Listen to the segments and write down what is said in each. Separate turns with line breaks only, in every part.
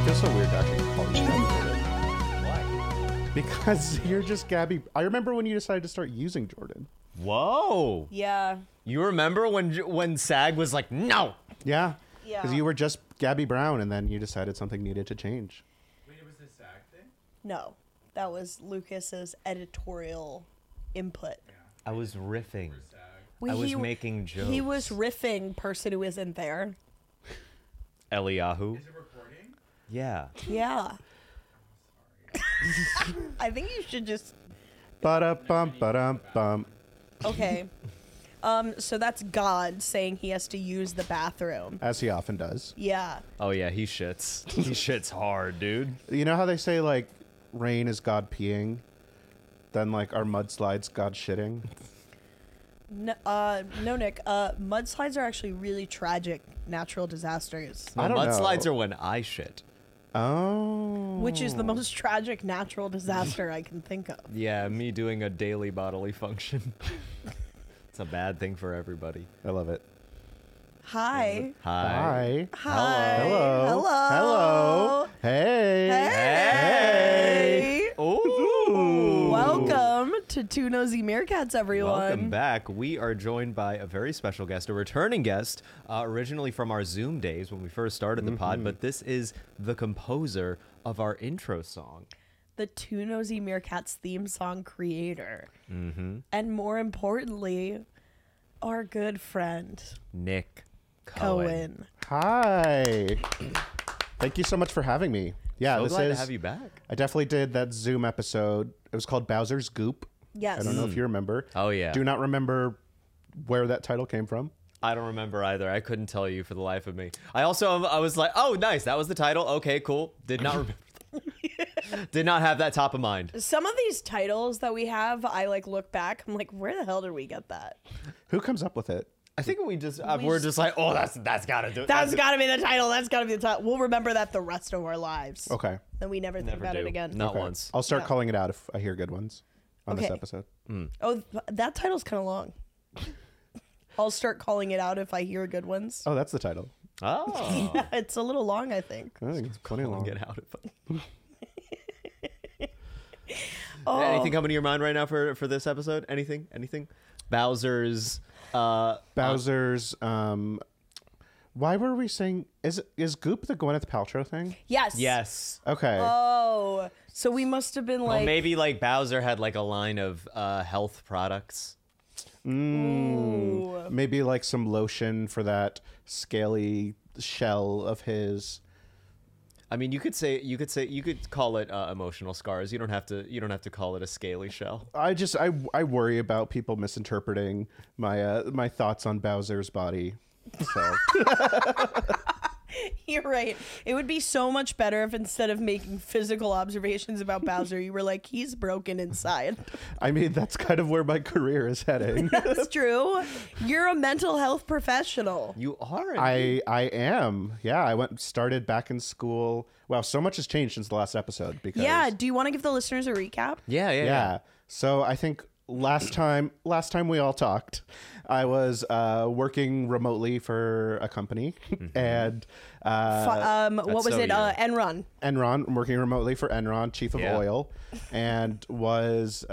feels so weird to actually call you Gabby Jordan.
Why?
Because you're just Gabby. I remember when you decided to start using Jordan.
Whoa.
Yeah.
You remember when SAG was like, no.
Yeah.
Yeah.
Because you were just Gabby Brown, and then you decided something needed to change.
Wait, it was the SAG thing?
No, that was Lucas's editorial input.
I was riffing.
SAG.
I was making jokes.
He was riffing person who isn't there.
Eliyahu.
Is it recording?
Yeah.
Yeah. I think you should just.
Ba-da-bum, ba-dum-bum.
Okay. So that's God saying he has to use the bathroom.
As he often does.
Yeah.
Oh yeah, he shits. He shits hard, dude.
You know how they say, like, rain is God peeing? Then, like, our mudslides God shitting?
No, Nick. Mudslides are actually really tragic natural disasters,
I don't
mudslides
know.
are when I shit.
Oh.
which is the most tragic natural disaster I can think of.
Yeah, me doing a daily bodily function. It's a bad thing for everybody.
I love it.
Hi.
Hi.
Hi.
Hi.
Hello.
Hello.
Hello. Hey.
Hey.
Ooh.
Welcome to Two Nosy Meerkats, everyone.
Welcome back. We are joined by a very special guest, a returning guest, originally from our Zoom days when we first started the pod, but this is the composer of our intro song.
The Two Nosy Meerkats theme song creator.
Mm-hmm.
And more importantly, our good friend,
Nick Cohen.
Cohen.
Hi. Thank you so much for having me. Yeah,
So
this
glad
is.
to have you back.
I definitely did that Zoom episode. It was called Bowser's Goop.
Yes.
I don't know if you remember.
Oh, yeah.
Do not remember where that title came from.
I don't remember either. I couldn't tell you for the life of me. I was like, oh, nice. That was the title. Okay, cool. Did not remember. Did not have that top of mind.
Some of these titles that we have, I like look back. I'm like, where the hell did we get that?
Who comes up with it?
I think we're just like, oh, that's gotta do it.
That's got to be the title. That's got to be the title. We'll remember that the rest of our lives.
Okay.
Then we never think
Never
about
do.
it again.
Not
Okay.
once.
I'll start
Yeah.
calling it out if I hear good ones on this
Okay.
episode.
Oh, that title's kind of long. I'll start calling it out if I hear good ones.
Oh, that's the title.
Oh.
It's a little long, I think.
I think it's plenty long.
Get out of it. Anything coming to your mind right now for this episode? Anything? Bowser's.
Bowser's. Why were we saying is Goop the Gwyneth Paltrow thing?
Yes.
Yes.
Okay.
Oh, so we must have been
Well,
like,
maybe like Bowser had like a line of health products.
ooh.
Maybe like some lotion for that scaly shell of his.
I mean, you could call it emotional scars. You don't have to call it a scaly shell.
I worry about people misinterpreting my my thoughts on Bowser's body. So
You're right. It would be so much better if instead of making physical observations about Bowser, you were like, he's broken inside.
I mean that's kind of where my career is heading.
That's true. You're a mental health professional.
You are.
I am. Yeah, I started back in school. Wow, so much has changed since the last episode because
Yeah. Do you want to give the listeners a recap?
Yeah.
So I think last time we all talked, I was working remotely for a company and
What was
so
it?
you.
Enron.
Enron. I'm working remotely for Enron, chief of
Yeah.
oil, and was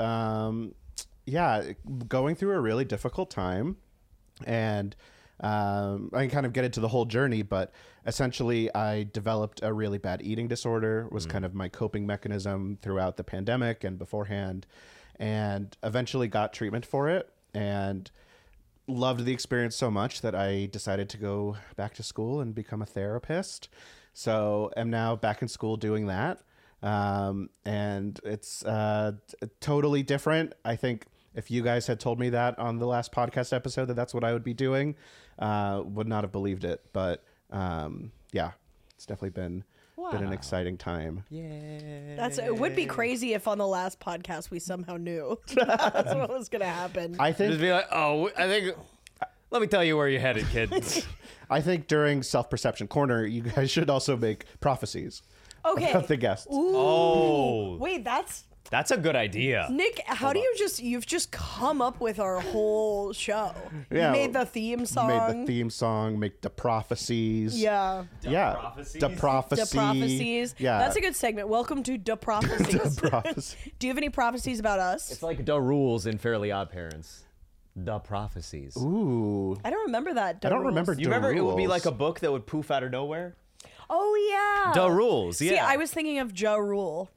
going through a really difficult time. And I can kind of get into the whole journey, but essentially I developed a really bad eating disorder, was kind of my coping mechanism throughout the pandemic and beforehand, and eventually got treatment for it and loved the experience so much that I decided to go back to school and become a therapist. So I'm now back in school doing that. And it's totally different. I think if you guys had told me that on the last podcast episode that that's what I would be doing, would not have believed it. But yeah, it's definitely been an exciting time.
Yeah.
It would be crazy if on the last podcast we somehow knew that's what was going to happen.
I
Just
think
be like, oh, I think. Let me tell you where you're headed, kid.
I think during Self-Perception Corner, you guys should also make prophecies
Okay.
about the guests.
Ooh.
Oh.
Wait, that's
That's a good idea.
Nick, how do you've just come up with our whole show.
Yeah.
You made the theme song.
Made the theme song, make the prophecies.
Yeah.
Yeah.
Prophecies?
The prophecy.
The prophecies.
Yeah.
That's a good segment. Welcome to the prophecies.
The prophecy.
Do you have any prophecies about us?
It's like the rules in Fairly Odd Parents. The prophecies.
Ooh.
I don't remember that.
I don't remember.
You remember it would be
rules.
like a book that would poof out of nowhere?
Oh yeah.
The rules,
See,
yeah.
I was thinking of Ja Rule.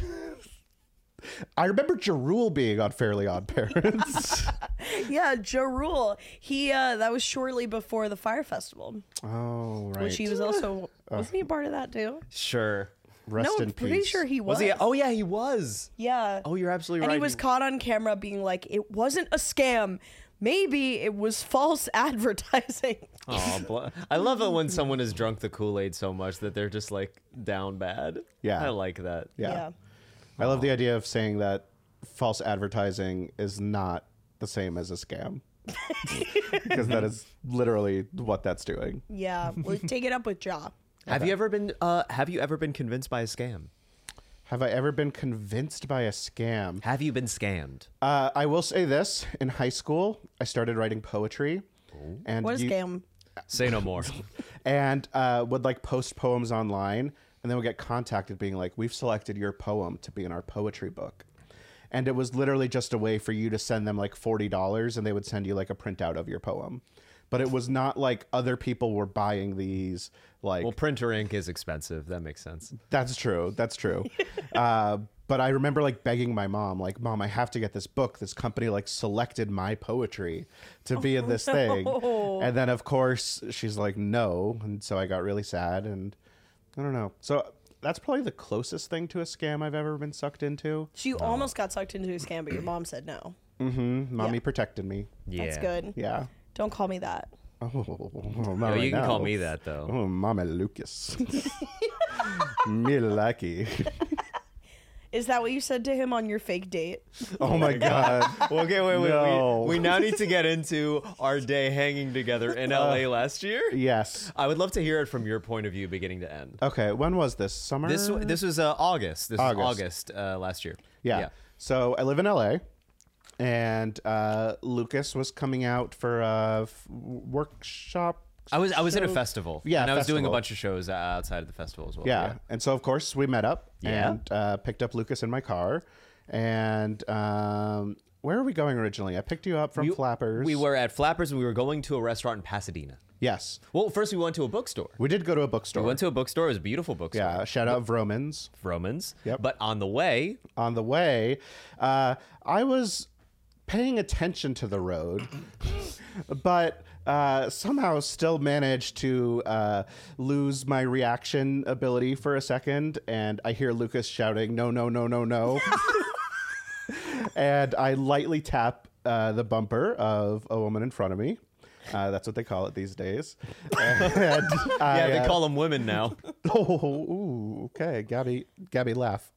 I remember Jarul being on Fairly Odd Parents.
Yeah, Ja Rule. He that was shortly before the Fire Festival,
Oh, right.
which he was also wasn't he a part of that too?
Sure.
Rest
no,
in
pretty
peace.
sure he was.
Was he? Oh, yeah, he was.
Yeah.
Oh, you're absolutely
And
right.
he was caught on camera being like, "It wasn't a scam. Maybe it was false advertising."
Oh, I love it when someone has drunk the Kool-Aid so much that they're just like down bad.
Yeah.
I like that.
Yeah. I love the idea of saying that false advertising is not the same as a scam. Because that is literally what that's doing.
Yeah. Well, take it up with Ja.
Have you ever been convinced by a scam?
Have I ever been convinced by a scam?
Have you been scammed?
I will say this. In high school, I started writing poetry. And
What is scam?
Say no more.
And would like post poems online, and then would get contacted being like, "We've selected your poem to be in our poetry book." And it was literally just a way for you to send them like $40, and they would send you like a printout of your poem. But it was not like other people were buying these. Like,
Well, printer ink is expensive. That makes sense.
that's true. That's true. But I remember like begging my mom, like, "Mom, I have to get this book. This company like selected my poetry to be in this thing." And then of course she's like, "No." And so I got really sad, and I don't know. So that's probably the closest thing to a scam I've ever been sucked into.
So you almost got sucked into a scam, but your mom said no.
Mommy
Yeah.
protected me.
Yeah.
That's good.
Yeah.
Don't call me that.
Oh, not
No,
right
you can call
now.
me that though.
Oh, Mama Lucas. Me lucky.
Is that what you said to him on your fake date?
Oh my God.
Okay, wait.
No.
We now need to get into our day hanging together in LA last year.
Yes.
I would love to hear it from your point of view, beginning to end.
Okay. When was this? Summer?
This was August. This
August.
was August last year.
Yeah. So I live in LA, and Lucas was coming out for a workshop.
I was in a
show?
festival.
Yeah,
and I was doing a
festival.
bunch of shows outside of the festival as well.
Yeah. And so, of course, we met up
Yeah.
and picked up Lucas in my car. And where are we going originally? I picked you up from Flappers.
We were at Flappers and we were going to a restaurant in Pasadena.
Yes.
Well, first we went to a bookstore.
We did go to a bookstore.
We went to a bookstore. It was a beautiful bookstore.
Yeah. Shout out Vromans.
Romans.
Yep.
But on the way,
On the way, I was paying attention to the road, but somehow still managed to lose my reaction ability for a second. And I hear Lucas shouting, "No, no, no, no, no." And I lightly tap the bumper of a woman in front of me. That's what they call it these days. And
yeah, they call them women now.
Oh, ooh, okay. Gabby, laugh.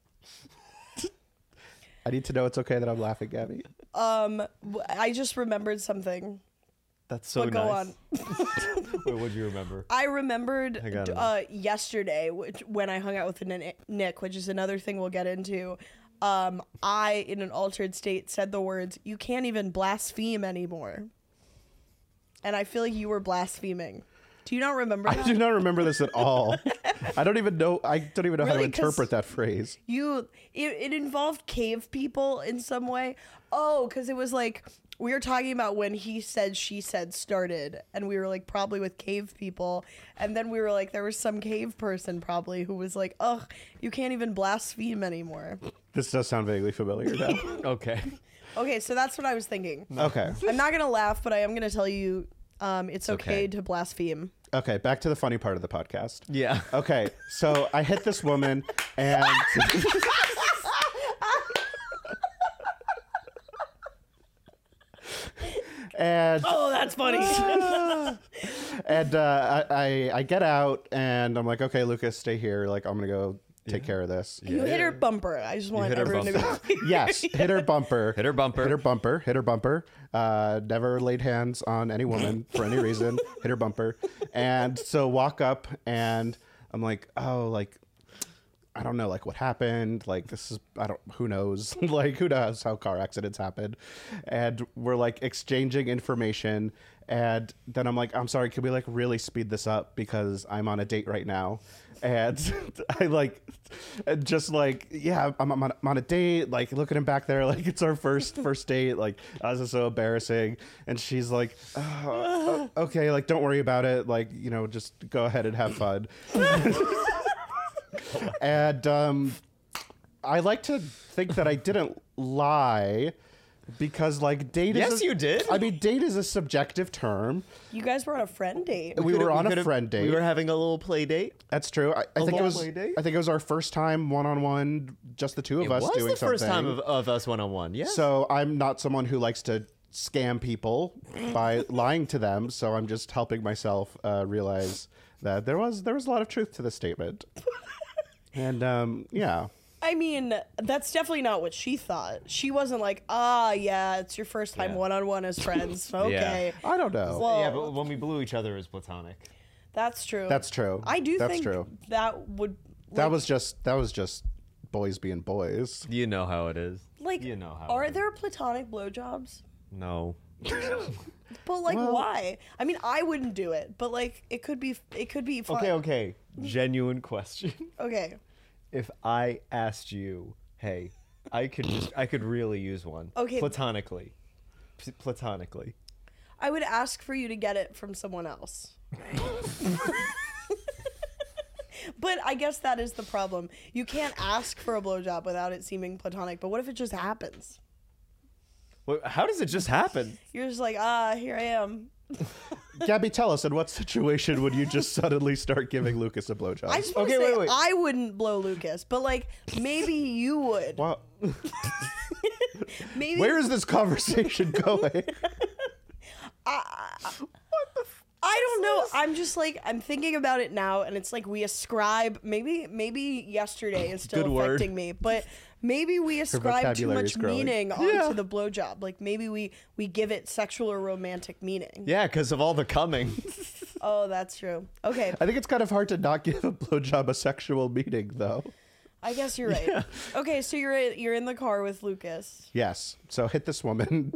I need to know it's okay that I'm laughing, Gabby.
I just remembered something.
That's so
But
nice.
go on.
Wait, what do you remember?
I remembered
I gotta
yesterday when I hung out with Nick, which is another thing we'll get into. I, in an altered state, said the words, "You can't even blaspheme anymore." And I feel like you were blaspheming. Do you not remember
I
that?
do not remember this at all. I don't even know how to
Really? 'Cause
interpret that phrase.
It involved cave people in some way. Oh, because it was like we were talking about when he said she said started, and we were like probably with cave people, and then we were like there was some cave person probably who was like, "Ugh, you can't even blaspheme anymore."
This does sound vaguely familiar now.
Okay.
Okay, so that's what I was thinking.
Okay.
I'm not gonna laugh, but I am gonna tell you, it's okay
okay.
to blaspheme.
Okay, back to the funny part of the podcast.
Yeah.
Okay, so I hit this woman and and
Oh, that's funny.
and I get out and I'm like, "Okay, Lucas, stay here. Like, I'm gonna go take care of this."
You hit her bumper. I just want
hit her
everyone to be.
Yes, hit her bumper.
Hit her bumper.
Hit her bumper. Hit her bumper. Never laid hands on any woman for any reason. Hit her bumper. And so walk up and I'm like, "Oh, like I don't know, like, what happened. Like, this is, who knows? Like, who knows how car accidents happen? And we're like exchanging information. And then I'm like, I'm sorry, can we like really speed this up because I'm on a date right now? And I like, just like, yeah, I'm on a date. Like, look at him back there. Like, it's our first date. Like, this is so embarrassing. And she's like, okay, like, don't worry about it. Like, just go ahead and have fun. And I like to think that I didn't lie because, like, date is...
Yes, you did.
I mean, date is a subjective term.
You guys were on a friend date.
We were on a friend date.
We were having a little play date.
That's true. I think it was.
play date?
I think it was our first time one-on-one, just the two of us doing something.
It was the first time of us one-on-one, yeah.
So I'm not someone who likes to scam people by lying to them. So I'm just helping myself realize that there was a lot of truth to this statement. And yeah.
I mean, that's definitely not what she thought. She wasn't like, yeah, it's your first time one-on-one as friends. Okay.
I don't know.
Well,
Yeah, but when we blew each other, it was platonic.
that's true.
That's true.
I do
That's
think
true.
that would...
That was just boys being boys.
You know how it is.
Like,
you know how
are
it is.
there platonic blowjobs?
No.
But like,
Well-
why? I mean, I wouldn't do it, but like, it could be fun.
Okay. Genuine question.
Okay.
If I asked you, hey, I could really use one.
Okay.
Platonically. Platonically.
I would ask for you to get it from someone else. But I guess that is the problem. You can't ask for a blowjob without it seeming platonic. But what if it just happens?
Well, how does it just happen?
You're just like, here I am.
Gabby, tell us, in what situation would you just suddenly start giving Lucas a blowjob?
I just want to
Okay,
say
wait.
I wouldn't blow Lucas, but like maybe you would.
Wow.
Maybe
Where is this conversation going?
I don't know. I'm just like, I'm thinking about it now, and it's like we ascribe, maybe yesterday is still
Good word.
affecting me, but maybe we ascribe too
vocabulary
much
is growing.
meaning onto the blowjob. Like maybe we give it sexual or romantic meaning.
Yeah, because of all the coming.
Oh, that's true. Okay,
I think it's kind of hard to not give a blowjob a sexual meaning, though.
I guess you're right. Okay, so you're in the car with Lucas.
Yes. So hit this woman,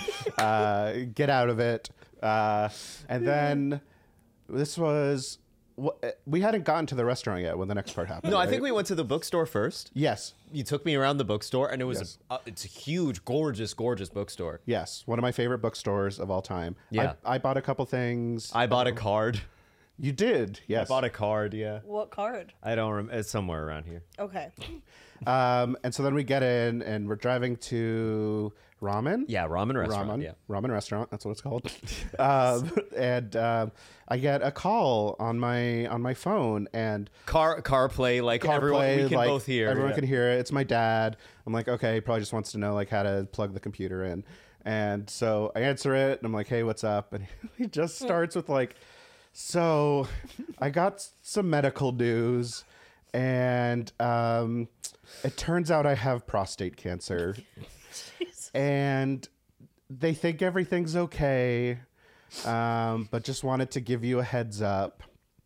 get out of it, and then this was. We hadn't gotten to the restaurant yet when the next part happened.
No, I
right?
think we went to the bookstore first.
Yes.
You took me around the bookstore, and it was
Yes.
it's a huge, gorgeous bookstore.
Yes. One of my favorite bookstores of all time.
Yeah.
I bought a couple things.
I bought a card.
You did. Yes.
I bought a card, yeah.
What card?
I don't remember. It's somewhere around here.
Okay.
And so then we get in and we're driving to ramen.
Yeah, ramen restaurant. Yeah.
Ramen restaurant. That's what it's called. And I get a call on my phone and
CarPlay, like everyone,
CarPlay,
we can
like,
both hear.
Everyone
yeah.
can hear it. It's my dad. I'm like, okay, he probably just wants to know like how to plug the computer in. And so I answer it and I'm like, hey, what's up? And he just starts with like, so I got some medical news and it turns out I have prostate cancer. And they think everything's okay, but just wanted to give you a heads up.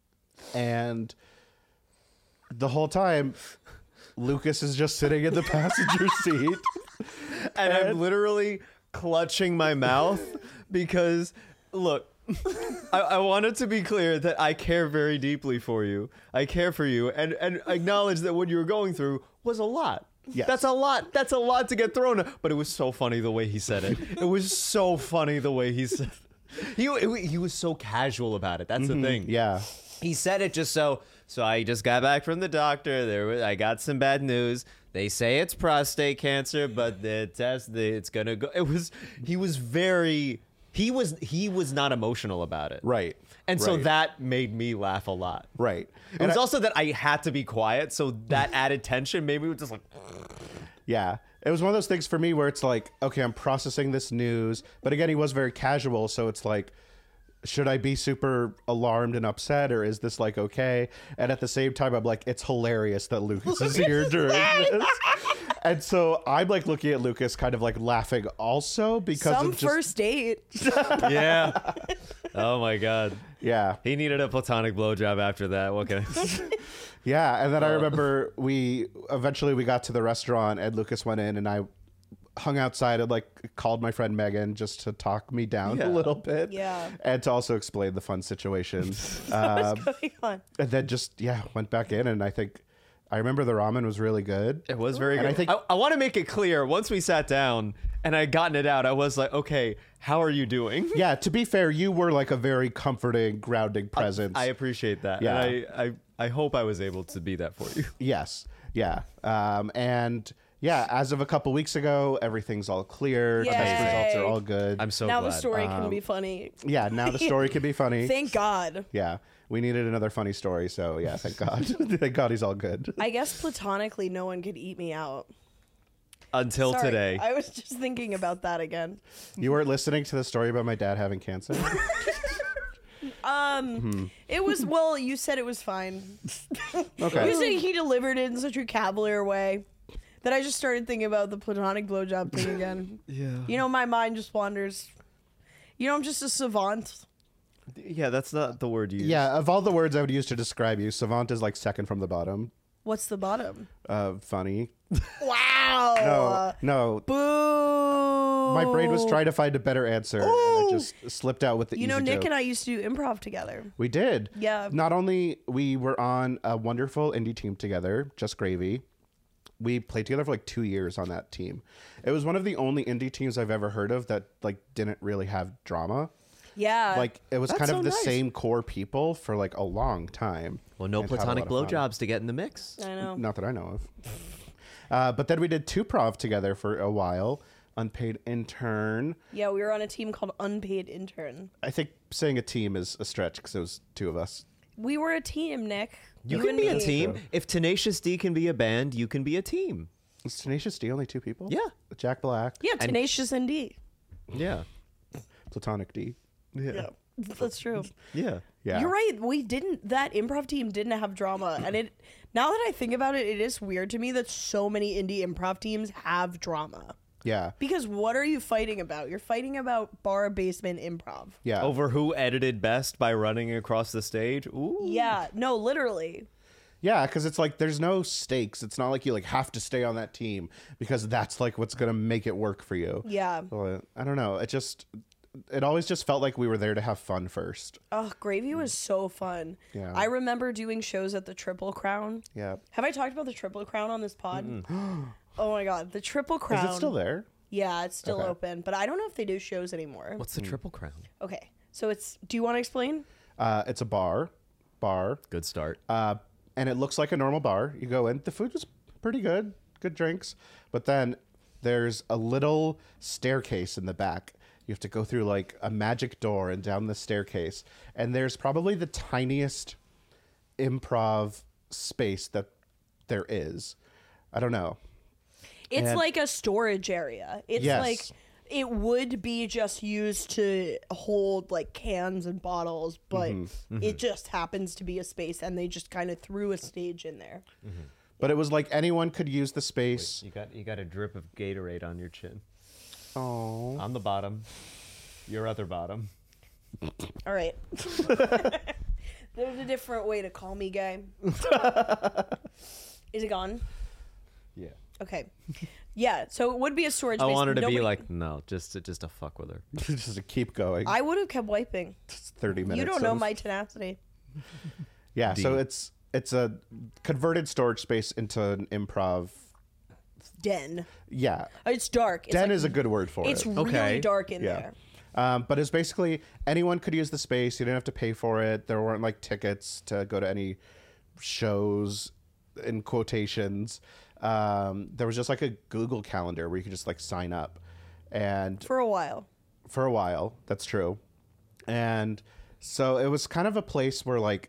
And the whole time, Lucas is just sitting in the passenger seat.
And I'm literally clutching my mouth because, look, I wanted to be clear that I care very deeply for you. I care for you and acknowledge that what you were going through was a lot.
Yes.
That's a lot. That's a lot to get thrown at. But it was so funny the way he said it. It was so funny the way he said it. He was so casual about it. That's the thing.
Yeah.
He said it just so I just got back from the doctor. I got some bad news. They say it's prostate cancer, but the test, it's going to go. He was not emotional about it.
Right.
And so
Right.
that made me laugh a lot.
Right.
It was also that I had to be quiet, so that added tension made me just like...
Yeah. It was one of those things for me where it's like, okay, I'm processing this news. But again, he was very casual. So it's like, should I be super alarmed and upset or is this like okay? And at the same time, I'm like, it's hilarious that Lucas is here during this. And so I'm like looking at Lucas kind of like laughing also because
Some
of just...
first date.
Yeah. Oh my god.
Yeah.
He needed a platonic blowjob after that. What can I
Yeah, and then I remember we eventually got to the restaurant and Lucas went in and I hung outside and like called my friend Megan just to talk me down a
Yeah.
little bit.
Yeah.
And to also explain the fun situation.
What's
Um,
going on?
and then just went back in and I remember the ramen was really good.
It was very
And
good.
I think-
I want to make it clear. Once we sat down and I gotten it out, I was like, okay, how are you doing?
Yeah, to be fair, you were like a very comforting, grounding presence.
I appreciate that.
Yeah.
And I hope I was able to be that for you.
Yes. Yeah. And yeah, as of a couple weeks ago, everything's all clear. Test
Yay.
results are all good.
I'm so
Now
glad.
the story can be funny.
Yeah, now the story can be funny.
Thank God.
Yeah. We needed another funny story, so yeah, thank God. Thank God he's all good.
I guess platonically, no one could eat me out.
Until
Sorry,
today.
I was just thinking about that again.
You weren't listening to the story about my dad having cancer?
It was, well, you said it was fine. You
Okay.
said he delivered it in such a cavalier way that I just started thinking about the platonic blowjob thing again.
Yeah.
You know, my mind just wanders. You know, I'm just a savant.
Yeah, that's not the word you use.
Yeah, of all the words I would use to describe you, savant is like second from the bottom.
What's the bottom?
Funny.
Wow.
No.
Boo.
My brain was trying to find a better answer, and it just slipped out with the
You
easy
know, Nick
joke.
and I used to do improv together.
We did.
Yeah.
Not only we were on a wonderful indie team together, Just Gravy. We played together for like 2 years on that team. It was one of the only indie teams I've ever heard of that like didn't really have drama.
Yeah.
Like it was
That's
kind of
so
the
nice.
same core people for like a long time.
Well, no
and had a
platonic
lot of fun.
blowjobs to get in the mix.
I know.
Not that I know of. But then we did 2prov together for a while. Unpaid intern.
Yeah, we were on a team called Unpaid Intern.
I think saying a team is a stretch because it was 2 of us.
We were a team, Nick.
You
and
can be a
me.
team. If Tenacious D can be a band, you can be a team.
Is Tenacious D only 2 people?
Yeah.
Jack Black,
Yeah, Tenacious and D.
Yeah.
Platonic D.
Yeah, that's true.
Yeah.
Yeah.
You're right. That improv team didn't have drama. And now that I think about it, it is weird to me that so many indie improv teams have drama.
Yeah.
Because what are you fighting about? You're fighting about bar basement improv.
Yeah.
Over who edited best by running across the stage. Ooh.
Yeah, no, literally.
Yeah, because it's like there's no stakes. It's not like you like have to stay on that team because that's like what's gonna make it work for you.
Yeah.
So, I don't know. It always just felt like we were there to have fun first.
Oh, Gravy was so fun.
Yeah.
I remember doing shows at the Triple Crown.
Yeah.
Have I talked about the Triple Crown on this pod? Oh my God, the Triple Crown.
Is it still there?
Yeah, it's still
Okay.
open, but I don't know if they do shows anymore.
What's the Triple Crown?
Okay, so do you want to explain?
It's a bar,
Good start.
and it looks like a normal bar. You go in, the food was pretty good drinks, but then there's a little staircase in the back. You have to go through like a magic door and down the staircase, and there's probably the tiniest improv space that there is. I don't know.
It's
And-
like a storage area. It's
Yes.
like it would be just used to hold like cans and bottles, but it just happens to be a space, and they just kind of threw a stage in there.
But it was like anyone could use the space.
You got a drip of Gatorade on your chin.
Oh.
On the bottom. Your other bottom.
All right. There's a different way to call me gay. Is it gone?
Yeah.
Okay. Yeah, so it would be a storage
I
space.
wanted to be
Nobody-
like, no, just to fuck with her.
Just to keep going.
I would have kept wiping.
It's 30 minutes.
You don't know
of-
my tenacity.
Yeah, so
Deep.
it's a converted storage space into an improv.
Den.
Yeah.
It's dark. It's
Den
like-
is a good word for
It's
it.
really
Okay.
dark in
Yeah.
there.
But it's basically anyone could use the space. You didn't have to pay for it. There weren't like tickets to go to any shows in quotations. There was just like a Google Calendar where you could just like sign up. And
For a while.
for a while, that's true. And so it was kind of a place where like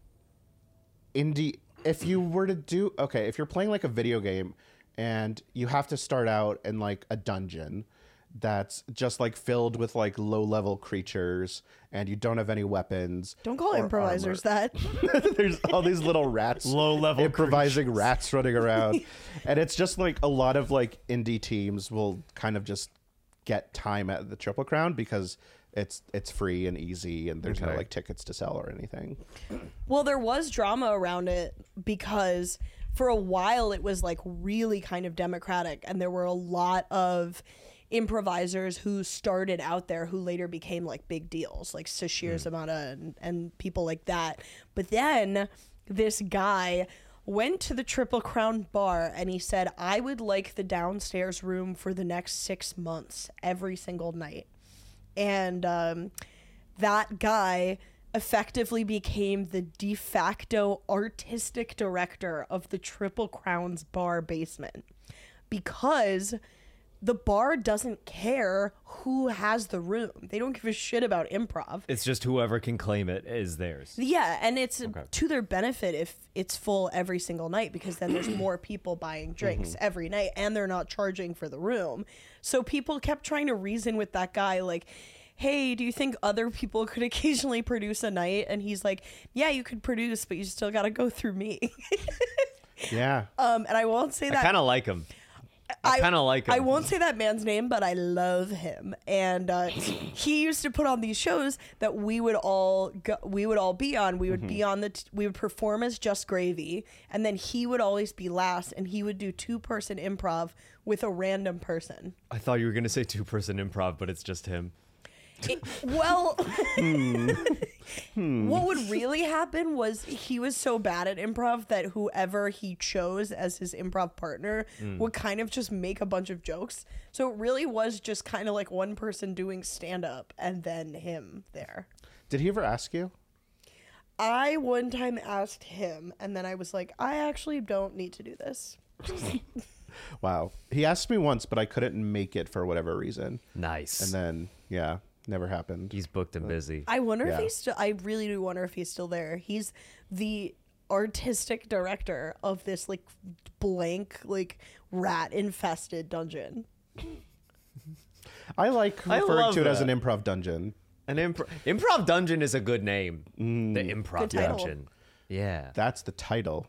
if you were to do if you're playing like a video game and you have to start out in like a dungeon that's just like filled with like low level creatures and you don't have any weapons.
Don't call
or
improvisers
armor.
that.
There's all these little rats,
Low-level
improvising rats running around, and it's just like a lot of like indie teams will kind of just get time at the Triple Crown because it's free and easy, and there's no
Okay.
like tickets to sell or anything.
Well, there was drama around it because for a while it was like really kind of democratic, and there were a lot of improvisers who started out there who later became like big deals, like Sashir Zamata and people like that. But then this guy went to the Triple Crown bar and he said, I would like the downstairs room for the next 6 months every single night. And that guy effectively became the de facto artistic director of the Triple Crown's bar basement, because the bar doesn't care who has the room. They don't give a shit about improv.
It's just whoever can claim it is theirs.
Yeah, and it's to their benefit if it's full every single night, because then there's more people buying drinks every night and they're not charging for the room. So people kept trying to reason with that guy like, hey, do you think other people could occasionally produce a night? And he's like, yeah, you could produce, but you still got to go through me.
Yeah.
And I won't say
I
that.
kind of like him. I kind of like him.
I won't say that man's name, but I love him. And he used to put on these shows that we would all be on. We would be on we would perform as Just Gravy, and then he would always be last, and he would do 2-person improv with a random person.
I thought you were going to say 2-person improv, but it's just him.
Well, what would really happen was he was so bad at improv that whoever he chose as his improv partner would kind of just make a bunch of jokes. So it really was just kind of like one person doing stand-up and then him there.
Did he ever ask you?
I one time asked him, and then I was like, I actually don't need to do this.
Wow. He asked me once, but I couldn't make it for whatever reason.
Nice.
And then, yeah, never happened.
He's booked and busy.
I wonder if
Yeah.
he's still. I really do wonder if he's still there. He's the artistic director of this like blank, like rat infested dungeon.
I like
I
referring
love
to it as an
that.
improv dungeon.
An improv dungeon is a good name. The improv
Good title.
dungeon. Yeah.
That's the title.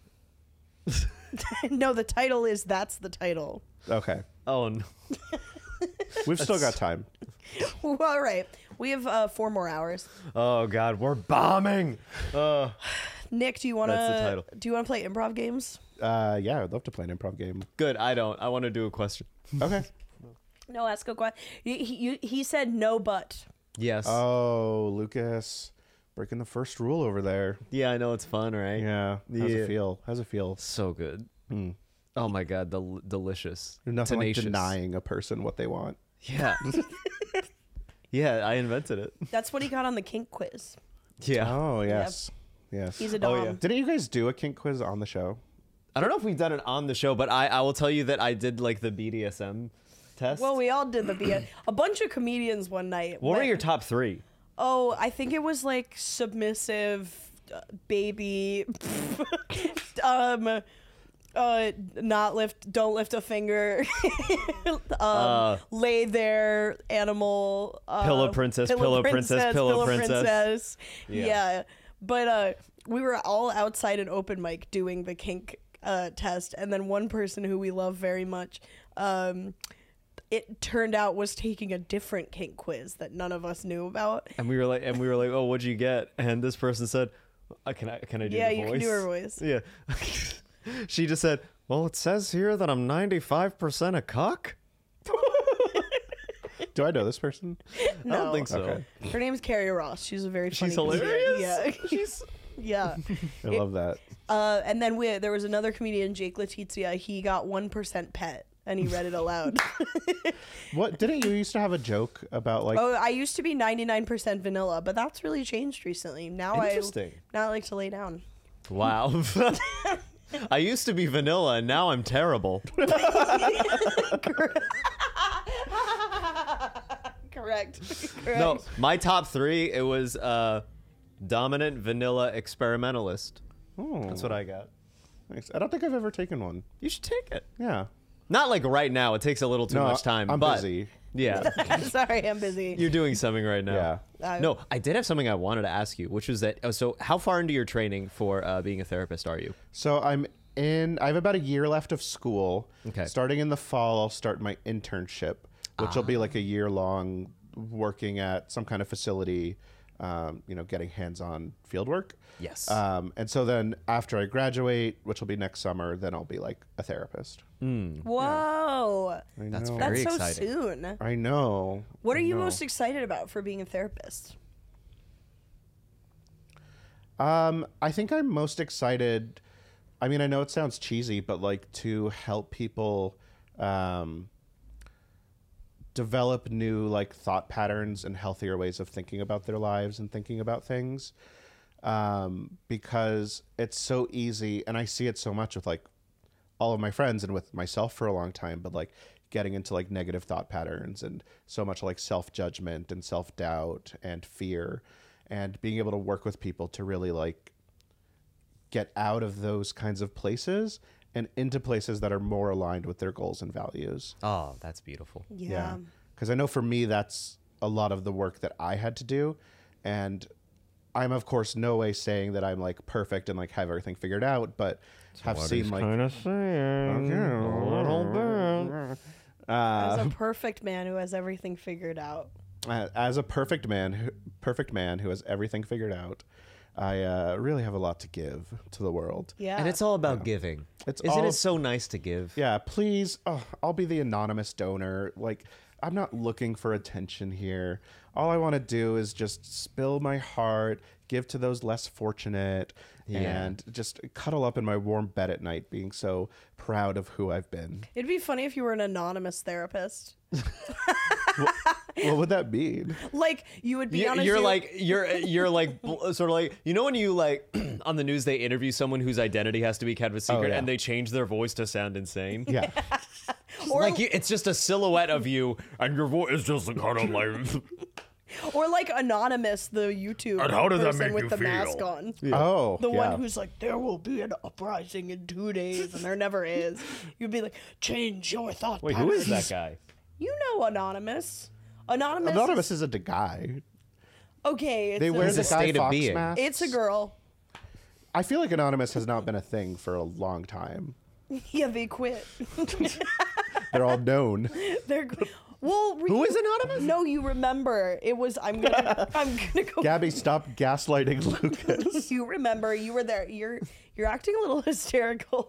No, the title is That's the Title.
Okay.
Oh no.
We've still got time.
Well, all right. We have 4 more hours.
Oh god, we're bombing.
Nick, do you want
That's the
to
title.
play improv games?
Yeah, I'd love to play an improv game.
Good. I don't. I want to do a question.
Okay.
No, ask a question. He said no, but.
Yes.
Oh, Lucas, breaking the first rule over there.
Yeah, I know it's fun, right?
Yeah. How's
Yeah.
it feel? How's it feel?
So good. Oh my god, delicious.
There's nothing
Tenacious.
like denying a person what they want.
Yeah. Yeah, I invented it.
That's what he got on the kink quiz.
Yeah.
Oh, yes. Yes.
He's a dom.
Oh, yeah.
Didn't you guys do a kink quiz on the show?
I don't know if we've done it on the show, but I will tell you that I did like the BDSM test.
Well, we all did the BS. A bunch of comedians one night.
what were
went-
your top 3?
Oh, I think it was like submissive, baby, don't lift a finger, lay there, animal,
Pillow princess, pillow princess.
Yeah.
Yeah.
But we were all outside an open mic doing the kink test, and then one person who we love very much, it turned out was taking a different kink quiz that none of us knew about.
And we were like, oh, what'd you get? And this person said, can I do
Yeah,
the
you
voice?
can do her voice.
Yeah. She just said, well, it says here that I'm 95% a cuck.
Do I know this person?
No.
I don't think so.
Okay.
Her name's Carrie Ross. She's a very funny
She's
comedian.
hilarious.
Yeah.
She's
Yeah.
I love that.
And then there was another comedian, Jake Letizia. He got 1% pet, and he read it aloud.
What didn't you used to have a joke about like
Oh, I used to be 99% vanilla, but that's really changed recently. Now
Interesting.
I like to lay down.
Wow. I used to be vanilla and now I'm terrible.
Correct.
No, my top 3, it was dominant, vanilla, experimentalist.
Oh,
That's what I got.
thanks. I don't think I've ever taken one.
You should take it.
Yeah.
Not like right now. It takes a little too
No,
much time.
I'm
but
busy.
Yeah.
Sorry, I'm busy.
You're doing something right now.
Yeah.
No, I did have something I wanted to ask you, which was that. So, how far into your training for being a therapist are you?
So I have about a year left of school.
Okay.
Starting in the fall, I'll start my internship, which will be like a year long working at some kind of facility, getting hands-on field work.
Yes.
And so then after I graduate, which will be next summer, then I'll be like a therapist.
Whoa.
I
That's
know.
very
That's so
exciting.
soon.
I know.
What are
I
you
know.
most excited about for being a therapist?
I think I'm most excited. I mean, I know it sounds cheesy, but like to help people develop new like thought patterns and healthier ways of thinking about their lives and thinking about things. Because it's so easy, and I see it so much with like all of my friends and with myself for a long time, but like getting into like negative thought patterns and so much like self-judgment and self-doubt and fear, and being able to work with people to really like get out of those kinds of places and into places that are more aligned with their goals and values.
Oh, that's beautiful.
Yeah.
Because I know for me, that's a lot of the work that I had to do. And I'm, of course, no way saying that I'm like perfect and like have everything figured out, but have seen like.
of saying a little bit.
As a perfect man who has everything figured out.
As a perfect man who has everything figured out, I really have a lot to give to the world.
Yeah.
And it's all about giving. Isn't
all-
it so nice to give?
Yeah, please. Oh, I'll be the anonymous donor. Like, I'm not looking for attention here. All I want to do is just spill my heart, give to those less fortunate, and just cuddle up in my warm bed at night, being so proud of who I've been.
It'd be funny if you were an anonymous therapist.
What would that mean?
Like you would be honest.
You're like sort of like, you know when you like on the news they interview someone whose identity has to be kept a secret
yeah.
and they change their voice to sound insane.
Yeah.
Like it's just a silhouette of you and your voice is just kind of like.
or like Anonymous, the YouTube
And how does that
person
make
with
you
the
feel?
mask on.
Oh,
The
yeah.
one who's like, there will be an uprising in 2 days, and there never is. You'd be like, change your thought.
Wait, who is that
patterns.
guy?
You know Anonymous. Anonymous.
Anonymous is a guy.
Okay. It's
They wear
a,
It's
the
a
Guy
state of
Fawkes
being.
masks.
it's a girl.
I feel like Anonymous has not been a thing for a long time.
Yeah, they quit.
They're all known.
They're well.
Who is Anonymous?
No, you remember it was. I'm gonna go.
Gabby, stop gaslighting Lucas.
You remember you were there. You're acting a little hysterical.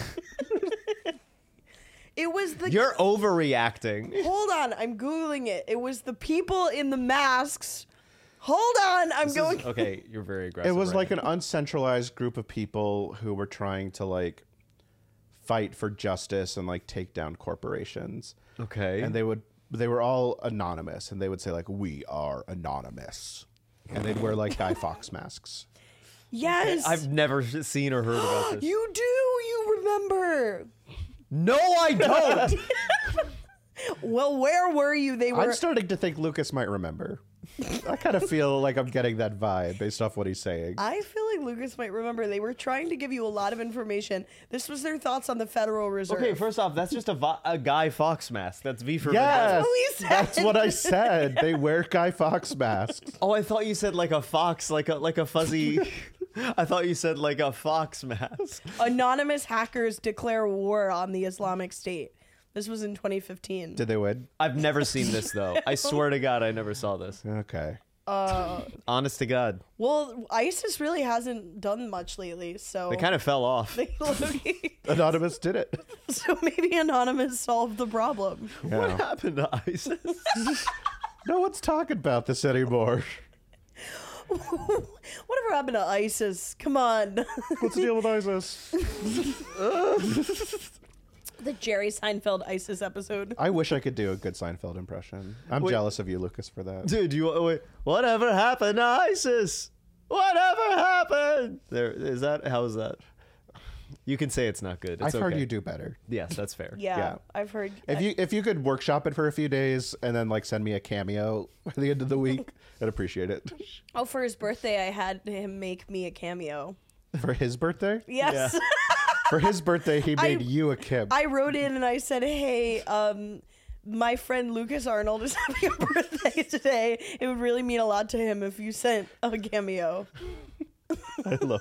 It was the.
You're overreacting.
Hold on, I'm googling it. It was the people in the masks. Hold on, I'm going.
Okay, you're very aggressive.
It was
right
like
now.
an uncentralized group of people who were trying to like fight for justice and like take down corporations.
Okay.
And they were all anonymous, and they would say like, "We are anonymous," and they'd wear like Guy Fawkes masks.
Yes,
I've never seen or heard about this.
you do. You remember?
No, I don't.
Well, where were you? They were.
I'm starting to think Lucas might remember. I kind of feel like I'm getting that vibe based off what he's saying.
I feel like Lucas might remember. They were trying to give you a lot of information. This was their thoughts on the Federal Reserve.
Okay, first off, that's just a Guy Fawkes mask. That's V for
Yes,
what we said.
that's what I said. They wear Guy Fawkes masks.
Oh, I thought you said like a fox, like a fuzzy. I thought you said like a fox mask.
Anonymous hackers declare war on the Islamic State. This was in 2015.
Did they win?
I've never seen this though. I swear to God, I never saw this.
Okay.
Honest to God,
Well, ISIS really hasn't done much lately, so
they kind of fell off.
they low-key-
Anonymous did it.
so maybe Anonymous solved the problem.
What
Yeah.
happened to ISIS?
No one's talking about this anymore.
Whatever happened to ISIS? Come on.
What's the deal with ISIS?
The Jerry Seinfeld ISIS episode.
I wish I could do a good Seinfeld impression. I'm jealous of you, Lucas, for that.
Dude, wait, whatever happened to ISIS? Whatever happened? There is that. How is that? You can say it's not good. It's
I've heard
okay.
you do better.
Yes, that's fair.
Yeah,
Yeah.
I've heard.
If you could workshop it for a few days and then like send me a cameo at the end of the week, I'd appreciate it.
Oh, for his birthday, I had him make me a cameo.
For his birthday?
Yes.
For his birthday, he made you a Kim.
I wrote in and I said, "Hey, my friend Lucas Arnold is having a birthday today. It would really mean a lot to him if you sent a cameo."
I love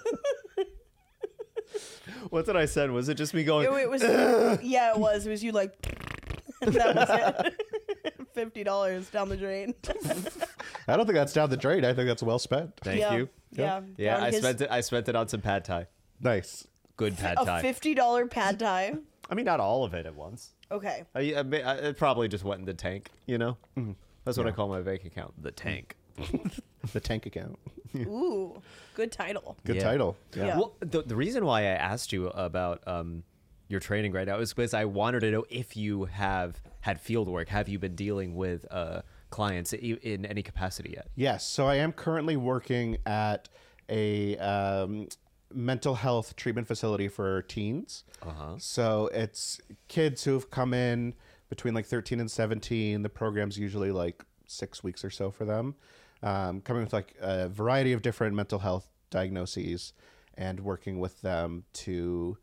What did I send? Was it just me going?
It was, yeah, it was. It was you like, that was it. $50 down the drain.
I don't think that's down the drain. I think that's well spent.
Thank
Yeah.
you.
Yeah.
Yeah,
down
I
his-
spent it on some pad thai.
Nice.
Good pad
a
thai.
$50 pad thai.
I mean, not all of it at once.
Okay.
It probably just went in the tank, you know? That's what I call my bank account, the tank.
The tank account.
Ooh, good title.
Good
Yeah.
title. Yeah.
Yeah.
Well, the reason why I asked you about your training right now is because I wanted to know if you have had field work. Have you been dealing with clients in any capacity yet?
Yes. So I am currently working at a mental health treatment facility for teens. So it's kids who've come in between like 13 and 17. The program's usually like 6 weeks or so for them, coming with like a variety of different mental health diagnoses and working with them to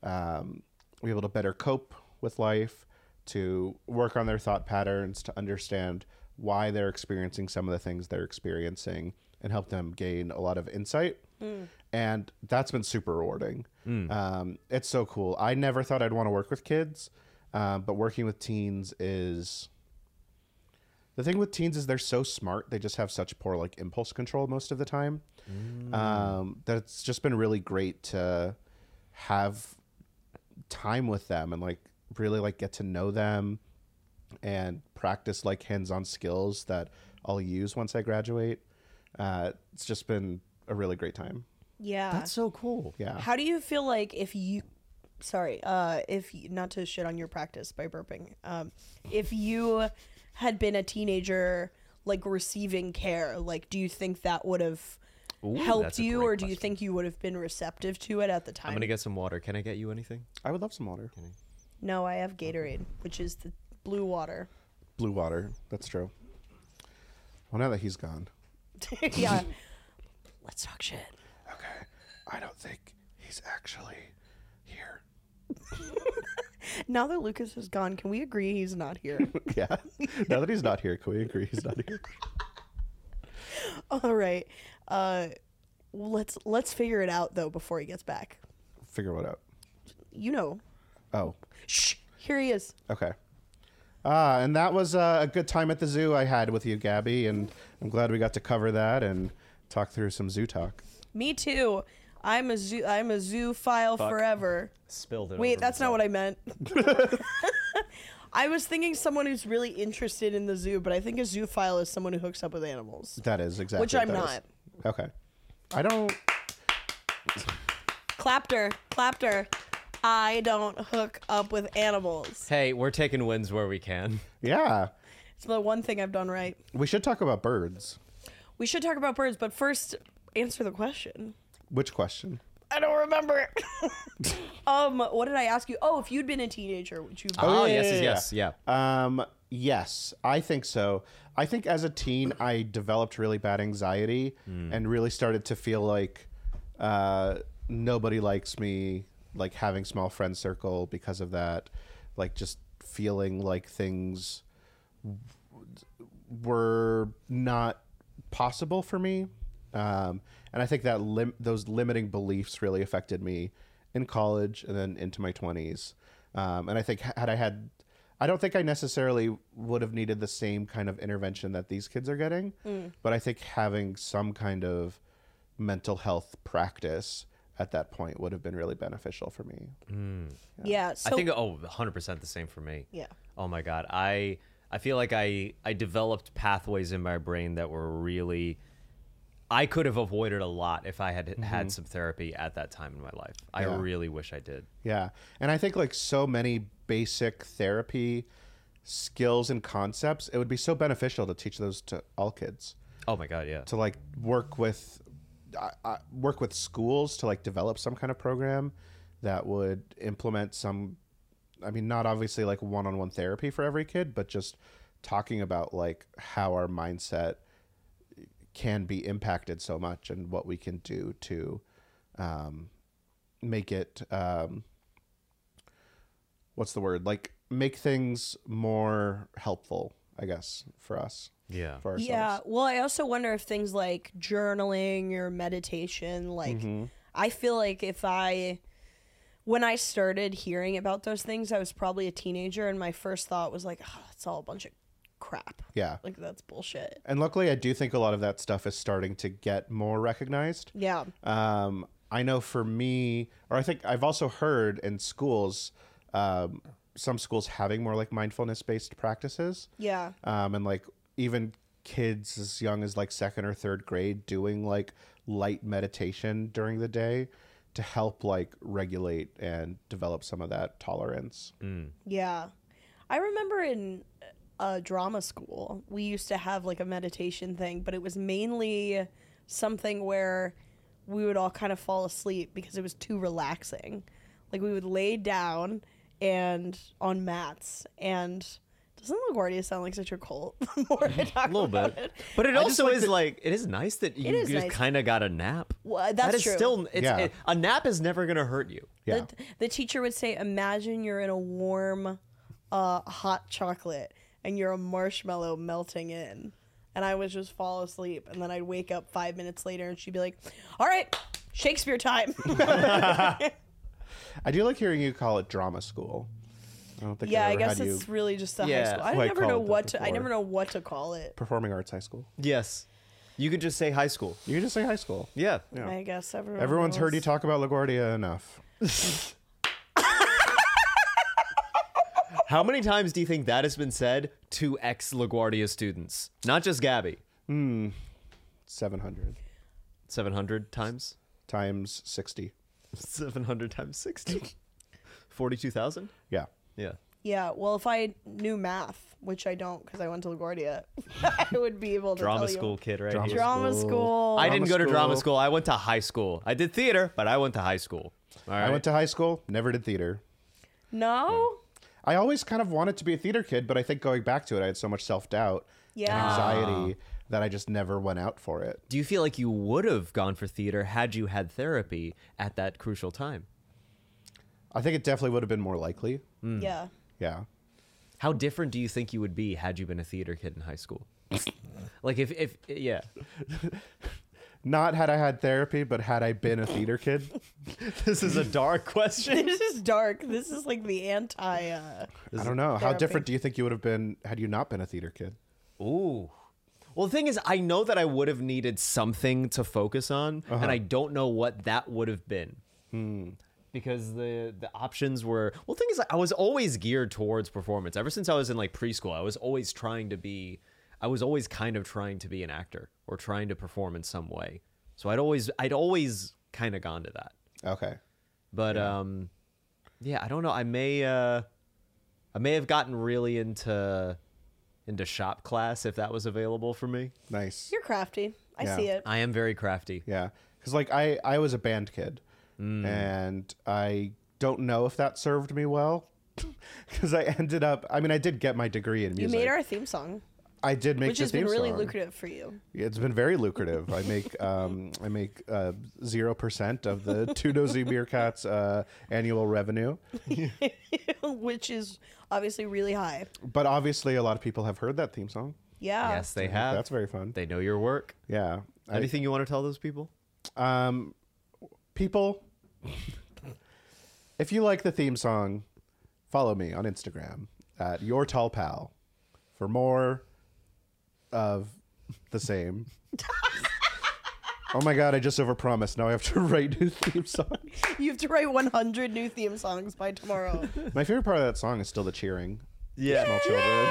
be able to better cope with life, to work on their thought patterns, to understand why they're experiencing some of the things they're experiencing and help them gain a lot of insight. And that's been super rewarding. It's so cool. I never thought I'd want to work with kids, but working with teens is... The thing with teens is they're so smart. They just have such poor like impulse control most of the time. That it's just been really great to have time with them and like really like get to know them and practice like hands-on skills that I'll use once I graduate. It's just been a really great time.
Yeah.
That's so cool.
Yeah.
How do you feel like if you, not to shit on your practice by burping, if you had been a teenager, like receiving care, like, do you think that would have helped
that's a
you,
great
or do you
question.
think you would have been receptive to it at the time?
I'm going to get some water. Can I get you anything?
I would love some water.
No, I have Gatorade, which is the blue water.
Blue water. That's true. Well, now that he's gone.
Yeah. Let's talk shit.
Okay. I don't think he's actually here.
Now that Lucas is gone, can we agree he's not here?
Yeah. Now that he's not here, can we agree he's not here?
All right. Let's figure it out though before he gets back.
Figure what out.
You know.
Oh,
Shh. Here he is.
okay. And that was a good time at the zoo I had with you, Gabby, and I'm glad we got to cover that and talk through some zoo talk.
Me too. I'm a zoophile
Fuck.
forever.
Spilled it.
Wait, that's not what I meant. I was thinking someone who's really interested in the zoo, but I think a zoophile is someone who hooks up with animals.
That is exactly
Which
what
I'm
that
not.
is. Okay. I don't...
Clapter. I don't hook up with animals.
Hey, we're taking wins where we can.
Yeah.
It's the one thing I've done right.
We should talk about birds.
We should talk about birds, but first answer the question.
Which question?
I don't remember. What did I ask you? Oh, if you'd been a teenager, would you?
Oh,
yeah,
yes,
yeah,
yeah.
Yes, I think so. I think as a teen, I developed really bad anxiety and really started to feel like nobody likes me, like having small friend circle because of that, like just feeling like things were not possible for me. And I think that those limiting beliefs really affected me in college and then into my 20s. And I think I don't think I necessarily would have needed the same kind of intervention that these kids are getting, but I think having some kind of mental health practice at that point would have been really beneficial for me.
Yeah. So,
I think 100% the same for me.
Yeah.
Oh my god, I feel like I developed pathways in my brain that were really, I could have avoided a lot if I had had some therapy at that time in my life. I
Yeah.
really wish I did.
Yeah. And I think like so many basic therapy skills and concepts, it would be so beneficial to teach those to all kids.
Oh my god, yeah.
To like work with schools to like develop some kind of program that would implement some, I mean, not obviously like one-on-one therapy for every kid, but just talking about like how our mindset can be impacted so much and what we can do to make it what's the word, like make things more helpful, I guess, for us,
Yeah.
for ourselves.
yeah. Well, I also wonder if things like journaling or meditation, like, I feel like when I started hearing about those things, I was probably a teenager, and my first thought was like, oh, it's all a bunch of crap.
Yeah.
Like that's bullshit.
And luckily, I do think a lot of that stuff is starting to get more recognized.
Yeah.
I know for me, or I think I've also heard in schools, some schools having more like mindfulness based practices.
Yeah.
And like even kids as young as like second or third grade doing like light meditation during the day to help like regulate and develop some of that tolerance.
Yeah. I remember in drama school, we used to have like a meditation thing, but it was mainly something where we would all kind of fall asleep because it was too relaxing. Like we would lay down and on mats, and doesn't LaGuardia sound like such a cult? The more I talk
A little
about
bit.
it.
But it
I just
also
like
is
that-
like, it is nice that you
is
just
nice.
kind of got a nap.
Well,
That
that's
is
true.
still,
Yeah.
a nap is never going to hurt you.
Yeah.
The teacher would say, imagine you're in a warm, hot chocolate and you're a marshmallow melting in. And I would just fall asleep. And then I'd wake up 5 minutes later and she'd be like, all right, Shakespeare time.
I do like hearing you call it drama school. I don't think
Yeah,
I've
I
ever
guess
had you
it's really just a high
Yeah.
school. I
Quite
never know
called it
what to. I
before.
never know what to call it.
performing arts high school.
Yes. You could just say high school.
You can just say high school.
Yeah.
Yeah.
I guess
Everyone's heard you talk about LaGuardia enough.
How many times do you think that has been said to ex-LaGuardia students? Not just Gabby.
700
700 times?
times 60.
700 times 60? 42,000?
Yeah.
Yeah.
Yeah. Well, if I knew math, which I don't because I went to LaGuardia, I would be able to
Drama
tell
school
you.
kid right
Drama
here.
Drama school.
I didn't go to drama
school.
school. I went to high school. I did theater, but I went to high school. All right.
I went to high school, never did theater.
No.
I always kind of wanted to be a theater kid, but I think going back to it, I had so much self-doubt and
Yeah.
anxiety that I just never went out for it.
Do you feel like you would have gone for theater had you had therapy at that crucial time?
I think it definitely would have been more likely.
Yeah.
Yeah.
How different do you think you would be had you been a theater kid in high school? Like if yeah.
Not had I had therapy, but had I been a theater kid.
This is a dark question.
This is dark. This is like the anti.
I don't know. How
therapy.
different do you think you would have been had you not been a theater kid?
Ooh. Well, the thing is, I know that I would have needed something to focus on, and I don't know what that would have been. Because the options were... Well, the thing is, I was always geared towards performance. Ever since I was in, like, preschool, I was always trying to be... I was always kind of trying to be an actor or trying to perform in some way. So I'd always kind of gone to that.
Okay.
But, yeah, I don't know. I may have gotten really into shop class if that was available for me.
Nice.
You're crafty. I
Yeah.
see it.
I am very crafty.
Yeah. Because, like, I was a band kid. And I don't know if that served me well. Because I ended up... I mean, I did get my degree in
You
music.
made our theme song,
I did make
which
the
has been
theme
really
song.
lucrative for you.
It's been very lucrative. I make 0% of the Two Nosy Meerkats annual revenue.
Which is obviously really high.
But obviously, a lot of people have heard that theme song.
Yeah.
Yes, they have.
That's very fun.
They know your work.
Yeah.
Anything you want to tell those people?
People, if you like the theme song, follow me on Instagram at Your Tall Pal for more of the same. Oh my god, I just overpromised. Now I have to write new theme songs.
You have to write 100 new theme songs by tomorrow.
My favorite part of that song is still the cheering.
Yeah.
Small children.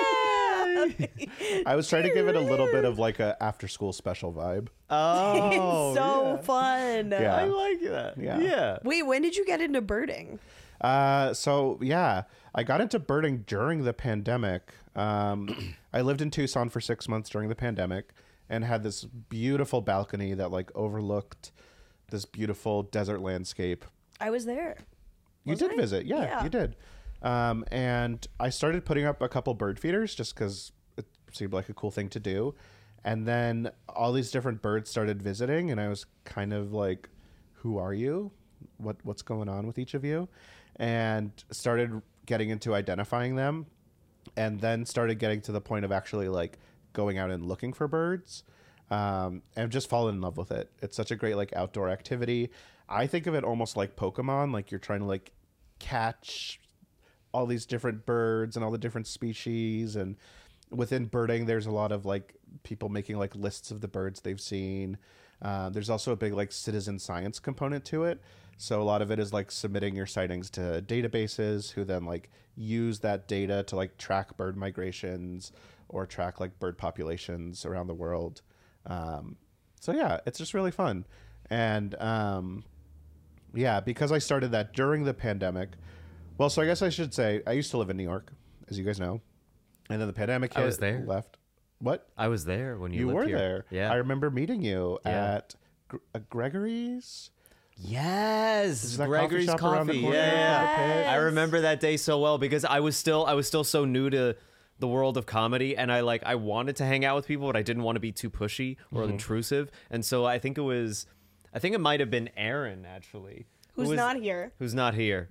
I was trying to give it a little bit of like a after school special vibe.
Oh,
It's so fun.
Yeah.
I like that.
Yeah.
Yeah.
Wait, when did you get into birding?
So yeah, I got into birding during the pandemic. I lived in Tucson for 6 months during the pandemic and had this beautiful balcony that like overlooked this beautiful desert landscape.
I was there.
You
Was
did
I?
visit. Yeah,
Yeah.
you did. And I started putting up a couple bird feeders just because it seemed like a cool thing to do. And then all these different birds started visiting, and I was kind of like, who are you? What's going on with each of you? And started getting into identifying them, and then started getting to the point of actually like going out and looking for birds. And just fallen in love with it. It's such a great like outdoor activity. I think of it almost like Pokemon, like you're trying to like catch all these different birds and all the different species, and within birding, there's a lot of like people making like lists of the birds they've seen. There's also a big like citizen science component to it. So a lot of it is like submitting your sightings to databases who then like use that data to like track bird migrations or track like bird populations around the world. So yeah, it's just really fun. And yeah, because I started that during the pandemic. Well, so I guess I should say I used to live in New York, as you guys know. And then the pandemic hit.
I was there.
Left. What?
I was there when you
You
lived
were
here.
there.
Yeah.
I remember meeting you
Yeah.
at Gregory's.
Yes,
Is that
Gregory's
coffee shop around the
Coffee.
corner?
Yeah.
Yes.
I remember that day so well because I was still so new to the world of comedy, and I wanted to hang out with people, but I didn't want to be too pushy or intrusive, and so I think it might have been Aaron actually,
Who's not here?
who's not here.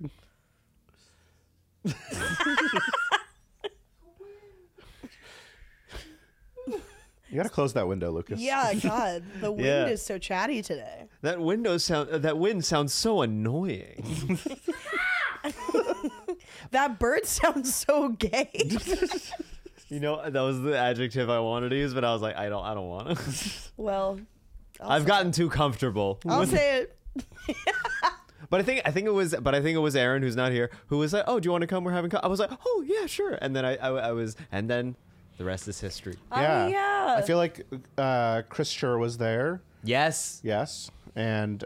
You got to close that window, Lucas.
Yeah, God, the wind
Yeah.
is so chatty today.
That wind sounds so annoying.
That bird sounds so gay.
You know, that was the adjective I wanted to use, but I was like, I don't want to.
Well,
I've gotten too comfortable.
I'll say it.
But I think it was Aaron, who's not here, who was like, "Oh, do you want to come? We're having." I was like, "Oh yeah, sure." And then I was, and then the rest is history.
Yeah.
Yeah.
I feel like Chris Schur was there.
Yes.
Yes. And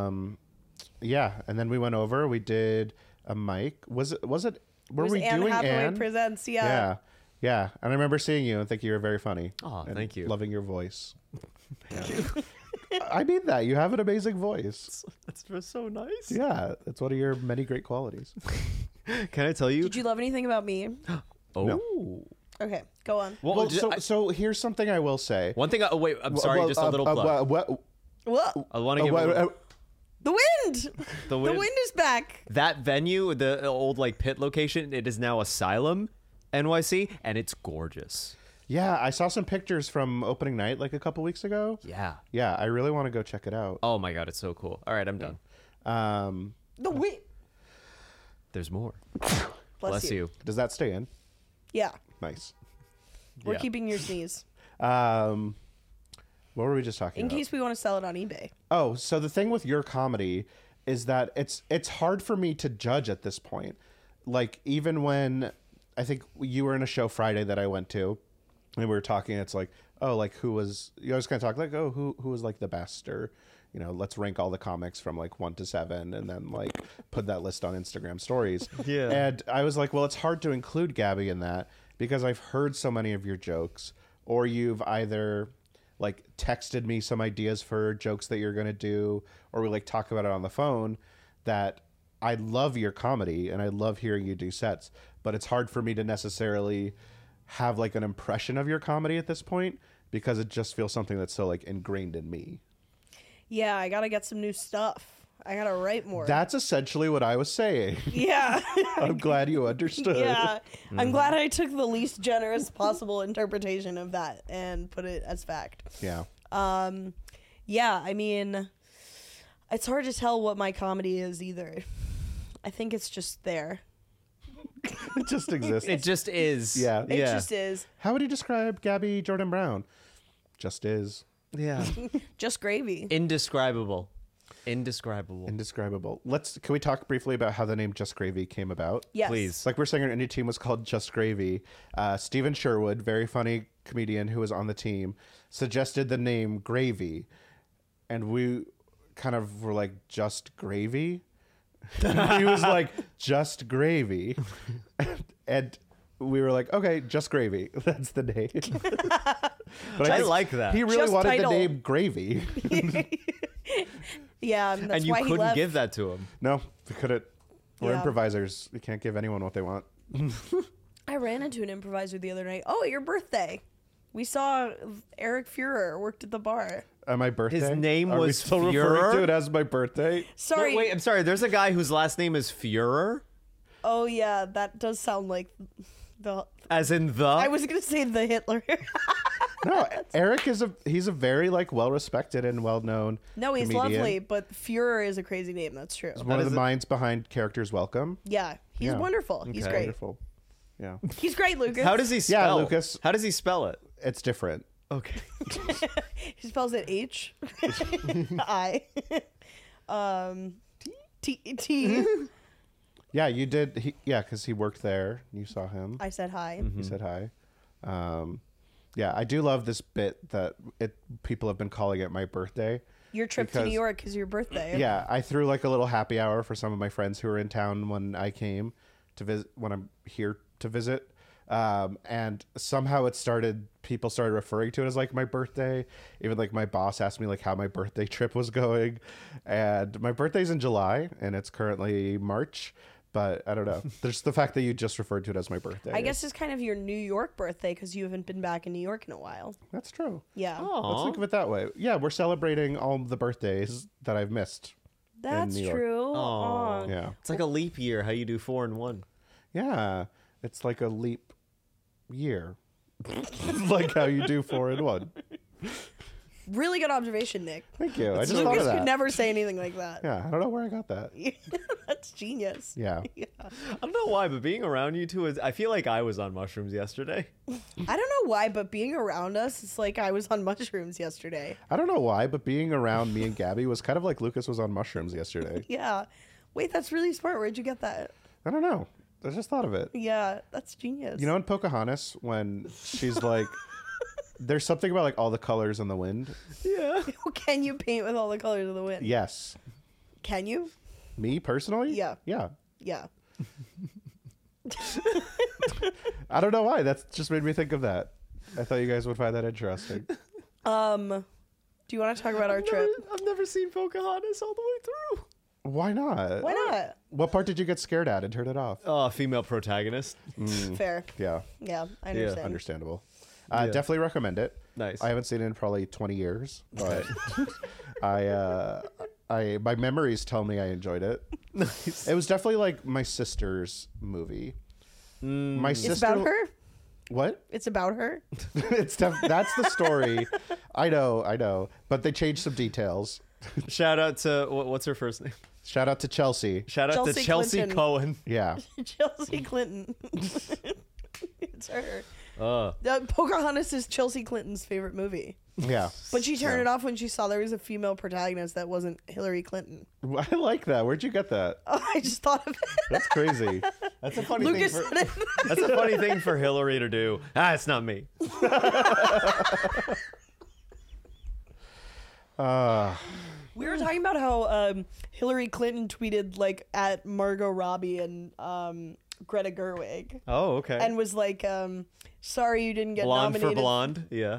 yeah. And then we went over. We did a mic. Was it? Were
It was
we
Anne
doing
Hathaway
Anne?
Presents. Yeah.
Yeah. Yeah. And I remember seeing you and thinking you were very funny.
Aw,
and
thank you.
Loving your voice. Yeah. I mean that. You have an amazing voice.
That's so nice.
Yeah. It's one of your many great qualities.
Can I tell you?
Did you love anything about me?
Oh.
No.
Okay, go on.
Well,
just-
so here's something I will say.
one thing. Oh wait, I'm sorry.
Well,
just a little plug.
Whoa,
I want to give a-
the wind!
the
The
wind.
wind is back.
That venue, the old like pit location, it is now Asylum, NYC, and it's gorgeous.
Yeah, I saw some pictures from opening night like a couple weeks ago.
Yeah.
Yeah, I really want to go check it out.
Oh my god, it's so cool. All right, I'm done.
The wind.
There's more.
Bless you.
Does that stay in?
Yeah,
Nice.
we're
Yeah.
keeping your sneeze
What were we just talking
in
about?
case we want to sell it on eBay.
Oh, so the thing with your comedy is that it's hard for me to judge at this point. Like even when I think you were in a show Friday that I went to, and we were talking, it's like, oh, like who was, you always kind of talk like, oh, who was like the best, or you know, let's rank all the comics from like 1 to 7 and then like put that list on Instagram stories.
Yeah.
And I was like, well, it's hard to include Gabby in that because I've heard so many of your jokes, or you've either like texted me some ideas for jokes that you're going to do, or we like talk about it on the phone, that I love your comedy and I love hearing you do sets, but it's hard for me to necessarily have like an impression of your comedy at this point because it just feels something that's so like ingrained in me.
Yeah, I gotta get some new stuff. I gotta write more.
That's essentially what I was saying.
yeah.
I'm glad you understood.
Yeah, I'm glad I took the least generous possible interpretation of that and put it as fact.
Yeah.
Yeah, I mean, it's hard to tell what my comedy is either. I think it's just there.
It just exists.
It just is.
Yeah.
It just is.
How would you describe Gabby Jordan Brown? Just is.
Yeah.
Just gravy.
Indescribable. Indescribable.
Indescribable. Can we talk briefly about how the name Just Gravy came about?
Yes.
Please.
Like we're saying, our indie team was called Just Gravy. Stephen Sherwood, very funny comedian who was on the team, suggested the name Gravy, and we kind of were like, Just Gravy? And he was like, Just Gravy. And we were like, okay, Just Gravy. That's the name. But
I
think
like that.
He really
Just
wanted
title.
the name Gravy.
Yeah, that's
And you
why he
couldn't
left.
give that to him.
No, we couldn't. We're
Yeah.
improvisers. We can't give anyone what they want.
I ran into an improviser the other night. Oh, your birthday. We saw Eric Fuhrer worked at the bar.
My birthday.
His name
Are we
was
still
Fuhrer?
referring to it as my birthday?
Sorry.
No, wait, I'm sorry. There's a guy whose last name is Fuhrer,
Oh yeah, that does sound like the.
as in the.
I was gonna say the Hitler.
No, Eric he's a very like well respected and well known.
No, he's
comedian.
lovely, but Führer is a crazy name. That's true.
One of
is
the
it.
minds behind Characters Welcome.
Yeah, he's
Yeah.
wonderful. He's
Okay.
great.
Wonderful. Yeah.
He's great, Lucas.
How does he spell?
Lucas.
How does he spell it?
It's different.
Okay.
He spells it H I T.
Yeah, you did. Yeah, because he worked there. You saw him.
I said hi.
He said hi. Yeah, I do love this bit that people have been calling it my birthday.
Your trip to
Because-
New York is your birthday.
Yeah, I threw like a little happy hour for some of my friends who were in town when I came to visit, when I'm here to visit. And somehow people started referring to it as like my birthday. Even like my boss asked me like how my birthday trip was going. And my birthday's in July and it's currently March. But I don't know. There's the fact that you just referred to it as my birthday.
I guess it's kind of your New York birthday because you haven't been back in New York in a while.
That's true.
Yeah.
Let's think of it that way. Yeah, we're celebrating all the birthdays that I've missed.
That's
New York.
true.
Aw.
Aw.
Yeah.
It's like a leap year. How you do 4 and 1.
Yeah. It's like a leap year. Like how you do 4 in 1.
Really good observation, Nick.
Thank you. I just thought
Lucas
of that.
could never say anything like that.
Yeah, I don't know where I got that.
That's genius.
Yeah.
I don't know why, but being around you two I feel like I was on mushrooms yesterday.
I don't know why, but being around us, it's like I was on mushrooms yesterday.
I don't know why, but being around me and Gabby was kind of like Lucas was on mushrooms yesterday.
Yeah. Wait, that's really smart. Where'd you get that?
I don't know. I just thought of it.
Yeah, that's genius.
You know in Pocahontas when she's like, there's something about like all the colors in the wind.
Yeah.
Can you paint with all the colors of the wind?
Yes.
Can you?
Me personally?
Yeah.
Yeah.
Yeah.
I don't know why. That's just made me think of that. I thought you guys would find that interesting.
Do you want to talk about our trip?
I've never seen Pocahontas all the way through.
Why not?
Why not?
What part did you get scared at and turn it off?
Oh, female protagonist.
Fair.
Yeah,
Yeah, I understand.
understandable.
Yeah.
Definitely recommend it.
Nice.
I haven't seen it in probably 20 years, but my memories tell me I enjoyed it.
Nice.
It was definitely like my sister's movie. My sister.
It's about her?
What?
It's about her?
That's the story. I know, but they changed some details.
Shout out to what's her first name?
Shout out to Chelsea.
Shout out to
Chelsea
Chelsea
Clinton.
Cohen.
Yeah.
Chelsea Clinton. It's her.
Uh,
Pocahontas is Chelsea Clinton's favorite movie.
Yeah.
But she turned it off when she saw there was a female protagonist that wasn't Hillary Clinton.
I like that. Where'd you get that?
Oh, I just thought of it.
That's crazy.
that's a funny
Lucas
thing.
said it.
That's a funny thing for Hillary to do. It's not me.
We were talking about how Hillary Clinton tweeted like at Margot Robbie and Greta Gerwig
Oh, okay.
and was like, sorry you didn't get
blonde
nominated.
for blonde. Yeah.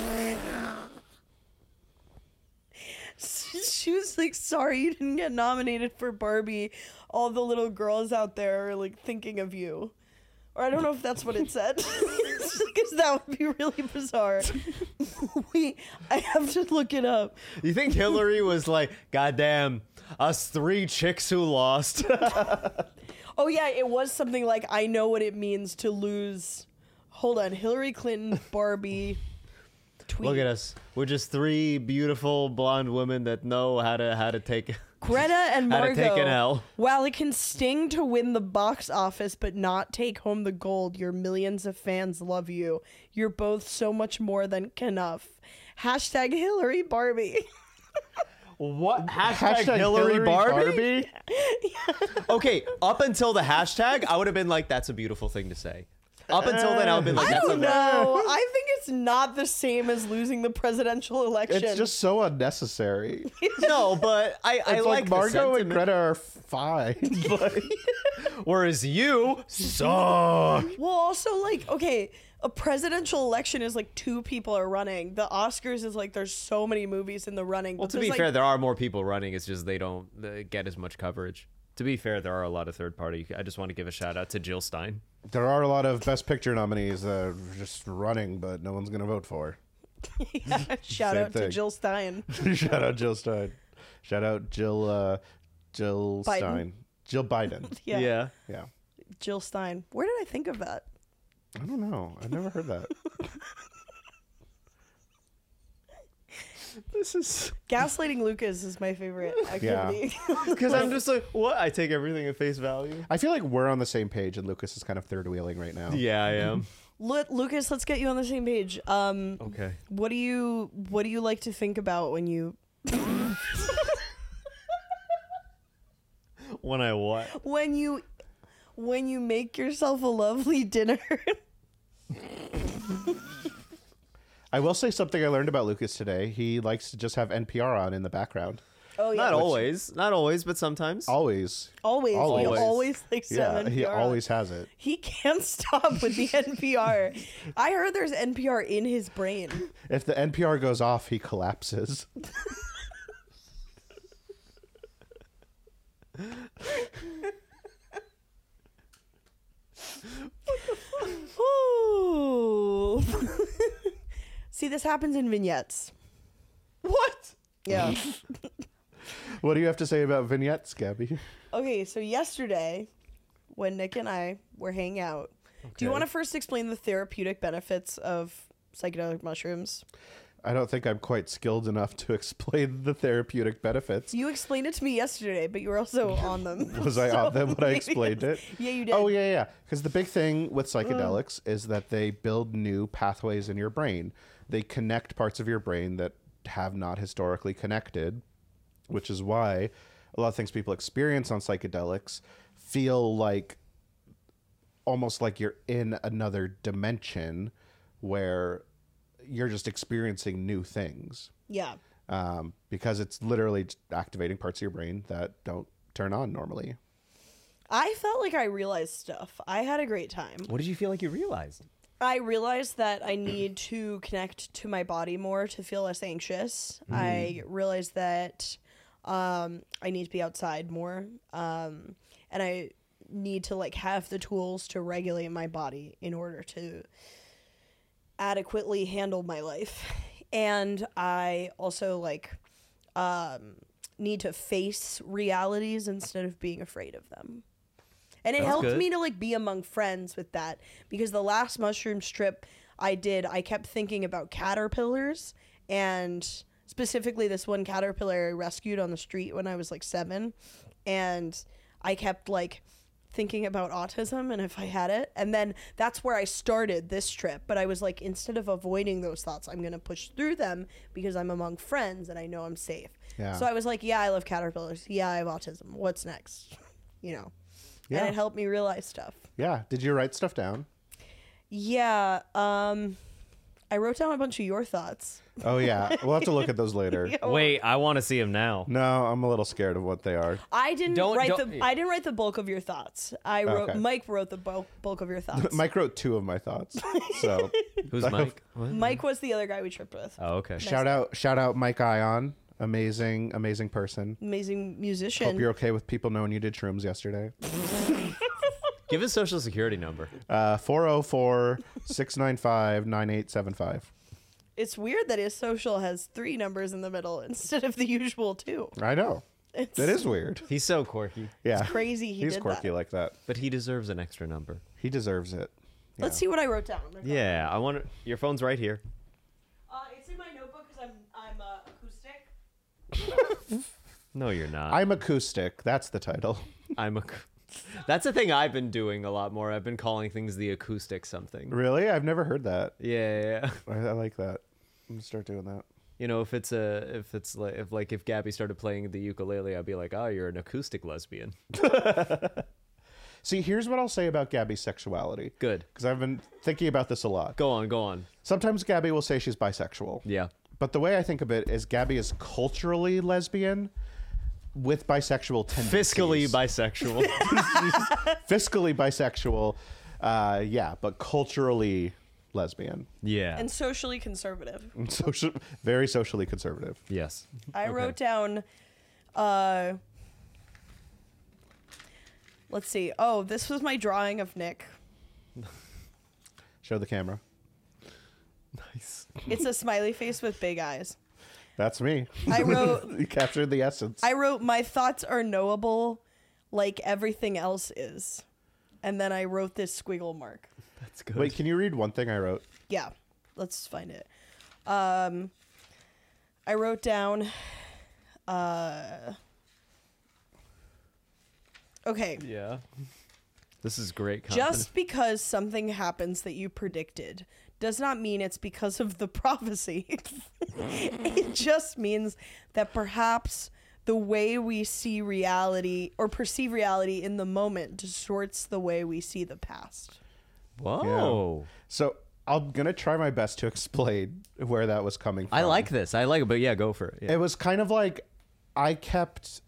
She was like, sorry you didn't get nominated for Barbie. All the little girls out there are like thinking of you. Or I don't know if that's what it said. Because that would be really bizarre. I have to look it up.
You think Hillary was like, goddamn, us 3 chicks who lost?
Oh yeah, it was something like, I know what it means to lose. Hold on, Hillary Clinton, Barbie, tweet.
Look at us. We're just 3 beautiful blonde women that know how to take
Greta and
how to
Margot.
take an L.
While it can sting to win the box office but not take home the gold, your millions of fans love you. You're both so much more than enough. Hashtag Hillary Barbie.
What?
Hashtag
Hillary Barbie? Okay, up until the hashtag, I would have been like, that's a beautiful thing to say. Up until then, I would have been like,
I
that's
don't
a
know. I think it's not the same as losing the presidential election.
It's just so unnecessary.
No, but I
It's
like the
Margot and
sentiment.
Greta are fine. But
Whereas you suck.
Well, also, like, okay, a presidential election is like 2 people are running. The Oscars is like there's so many movies in the running.
Well,
but
to
there's,
be
like,
fair, there are more people running. It's just they don't get as much coverage. To be fair, there are a lot of third party. I just want to give a shout out to Jill Stein.
there are a lot of Best Picture nominees that are just running, but no one's going to vote for.
shout
Same
out to
thing.
Jill Stein.
Shout out Jill Stein. Shout out Jill
Biden.
Stein. Jill Biden.
Yeah.
Yeah.
Jill Stein. Where did I think of that?
I don't know. I've never heard that.
This is
Gaslighting Lucas is my favorite activity.
because I'm just like, what? I take everything at face value.
I feel like we're on the same page, and Lucas is kind of third wheeling right now.
Yeah, I am.
Lucas, let's get you on the same page.
Okay.
What do you like to think about when you
When I what?
when you make yourself a lovely dinner?
I will say something I learned about Lucas today. He likes to just have NPR on in the background.
Oh yeah,
Not always, but sometimes.
Always.
always,
Always.
He always likes to have
Yeah,
NPR
he
on.
always has it.
He can't stop with the NPR. I heard there's NPR in his brain.
If the NPR goes off, he collapses.
Ooh. See, this happens in vignettes.
What?
Yeah.
What do you have to say about vignettes, Gabby?
Okay, so yesterday, when Nick and I were hanging out, do you
Okay.
want to first explain the therapeutic benefits of psychedelic mushrooms?
I don't think I'm quite skilled enough to explain the therapeutic benefits.
You explained it to me yesterday, but you were also on them.
Was I on them when I
maybe
explained it?
Yeah, you did.
Oh, yeah. Because the big thing with psychedelics is that they build new pathways in your brain. They connect parts of your brain that have not historically connected, which is why a lot of things people experience on psychedelics feel like almost like you're in another dimension where you're just experiencing new things.
Yeah.
Because it's literally just activating parts of your brain that don't turn on normally.
I felt like I realized stuff. I had a great time.
What did you feel like you realized?
I realized that I need to connect to my body more to feel less anxious. I realized that I need to be outside more. And I need to like have the tools to regulate my body in order to adequately handle my life. And I also like need to face realities instead of being afraid of them. And it
That's
helped
good.
me to like be among friends with that, because the last mushroom trip I did, I kept thinking about caterpillars, and specifically this one caterpillar I rescued on the street when I was like 7, and I kept like thinking about autism and if I had it. And then that's where I started this trip, but I was like, instead of avoiding those thoughts, I'm going to push through them because I'm among friends and I know I'm safe.
Yeah.
So I was like, yeah, I love caterpillars. Yeah, I have autism. What's next? You know.
Yeah.
And it helped me realize stuff.
Yeah. Did you write stuff down?
Yeah, I wrote down a bunch of your thoughts.
Oh, yeah. We'll have to look at those later.
Wait, I want to see him now.
No, I'm a little scared of what they are.
I didn't
Don't-
write
don't-
the I didn't write the bulk of your thoughts. I wrote
Okay.
Mike wrote the bulk of your thoughts.
Mike wrote 2 of my thoughts. So
Who's Mike? What?
Mike was the other guy we tripped with.
Oh, okay.
shout out Mike Ion. Amazing person.
Amazing
Hope
musician.
you're okay with people knowing you did shrooms yesterday.
Give his social security number.
404-695-9875.
It's weird that his social has 3 numbers in the middle instead of the usual 2.
I know.
It's
That is weird.
He's so quirky,
Yeah.
crazy he
He's
did
quirky
that.
like that.
but he deserves an extra number.
He deserves it. Yeah.
Let's see what I wrote down.
Yeah, I want to. Your phone's right here.
It's in my notebook because I'm acoustic.
No, you're not.
I'm acoustic. That's the title.
I'm a. That's the thing I've been doing a lot more. I've been calling things the acoustic something.
Really? I've never heard that.
Yeah.
I like that. I'm gonna start doing that.
You know, if Gabby started playing the ukulele, I'd be like, oh, you're an acoustic lesbian.
See, here's what I'll say about Gabby's sexuality.
Good.
Because I've been thinking about this a lot.
Go on.
Sometimes Gabby will say she's bisexual.
Yeah.
But the way I think of it is Gabby is culturally lesbian with bisexual tendencies.
Fiscally bisexual.
Fiscally bisexual, yeah, but culturally lesbian.
Yeah.
And socially conservative.
Social, very socially conservative.
Yes.
I
Okay.
wrote down let's see. Oh, this was my drawing of Nick.
Show the camera.
Nice.
It's a smiley face with big eyes.
That's me.
I wrote
You captured the essence.
my thoughts are knowable like everything else is. And then I wrote this squiggle mark.
That's good.
Wait, can you read one thing I wrote?
Yeah. Let's find it. I I wrote down. Okay.
Yeah. This is great content.
Just because something happens that you predicted does not mean it's because of the prophecy. It just means that perhaps the way we see reality or perceive reality in the moment distorts the way we see the past.
Whoa.
So I'm gonna try my best to explain where that was coming from.
I like this. I like it, but yeah, go for it. Yeah.
It was kind of like I kept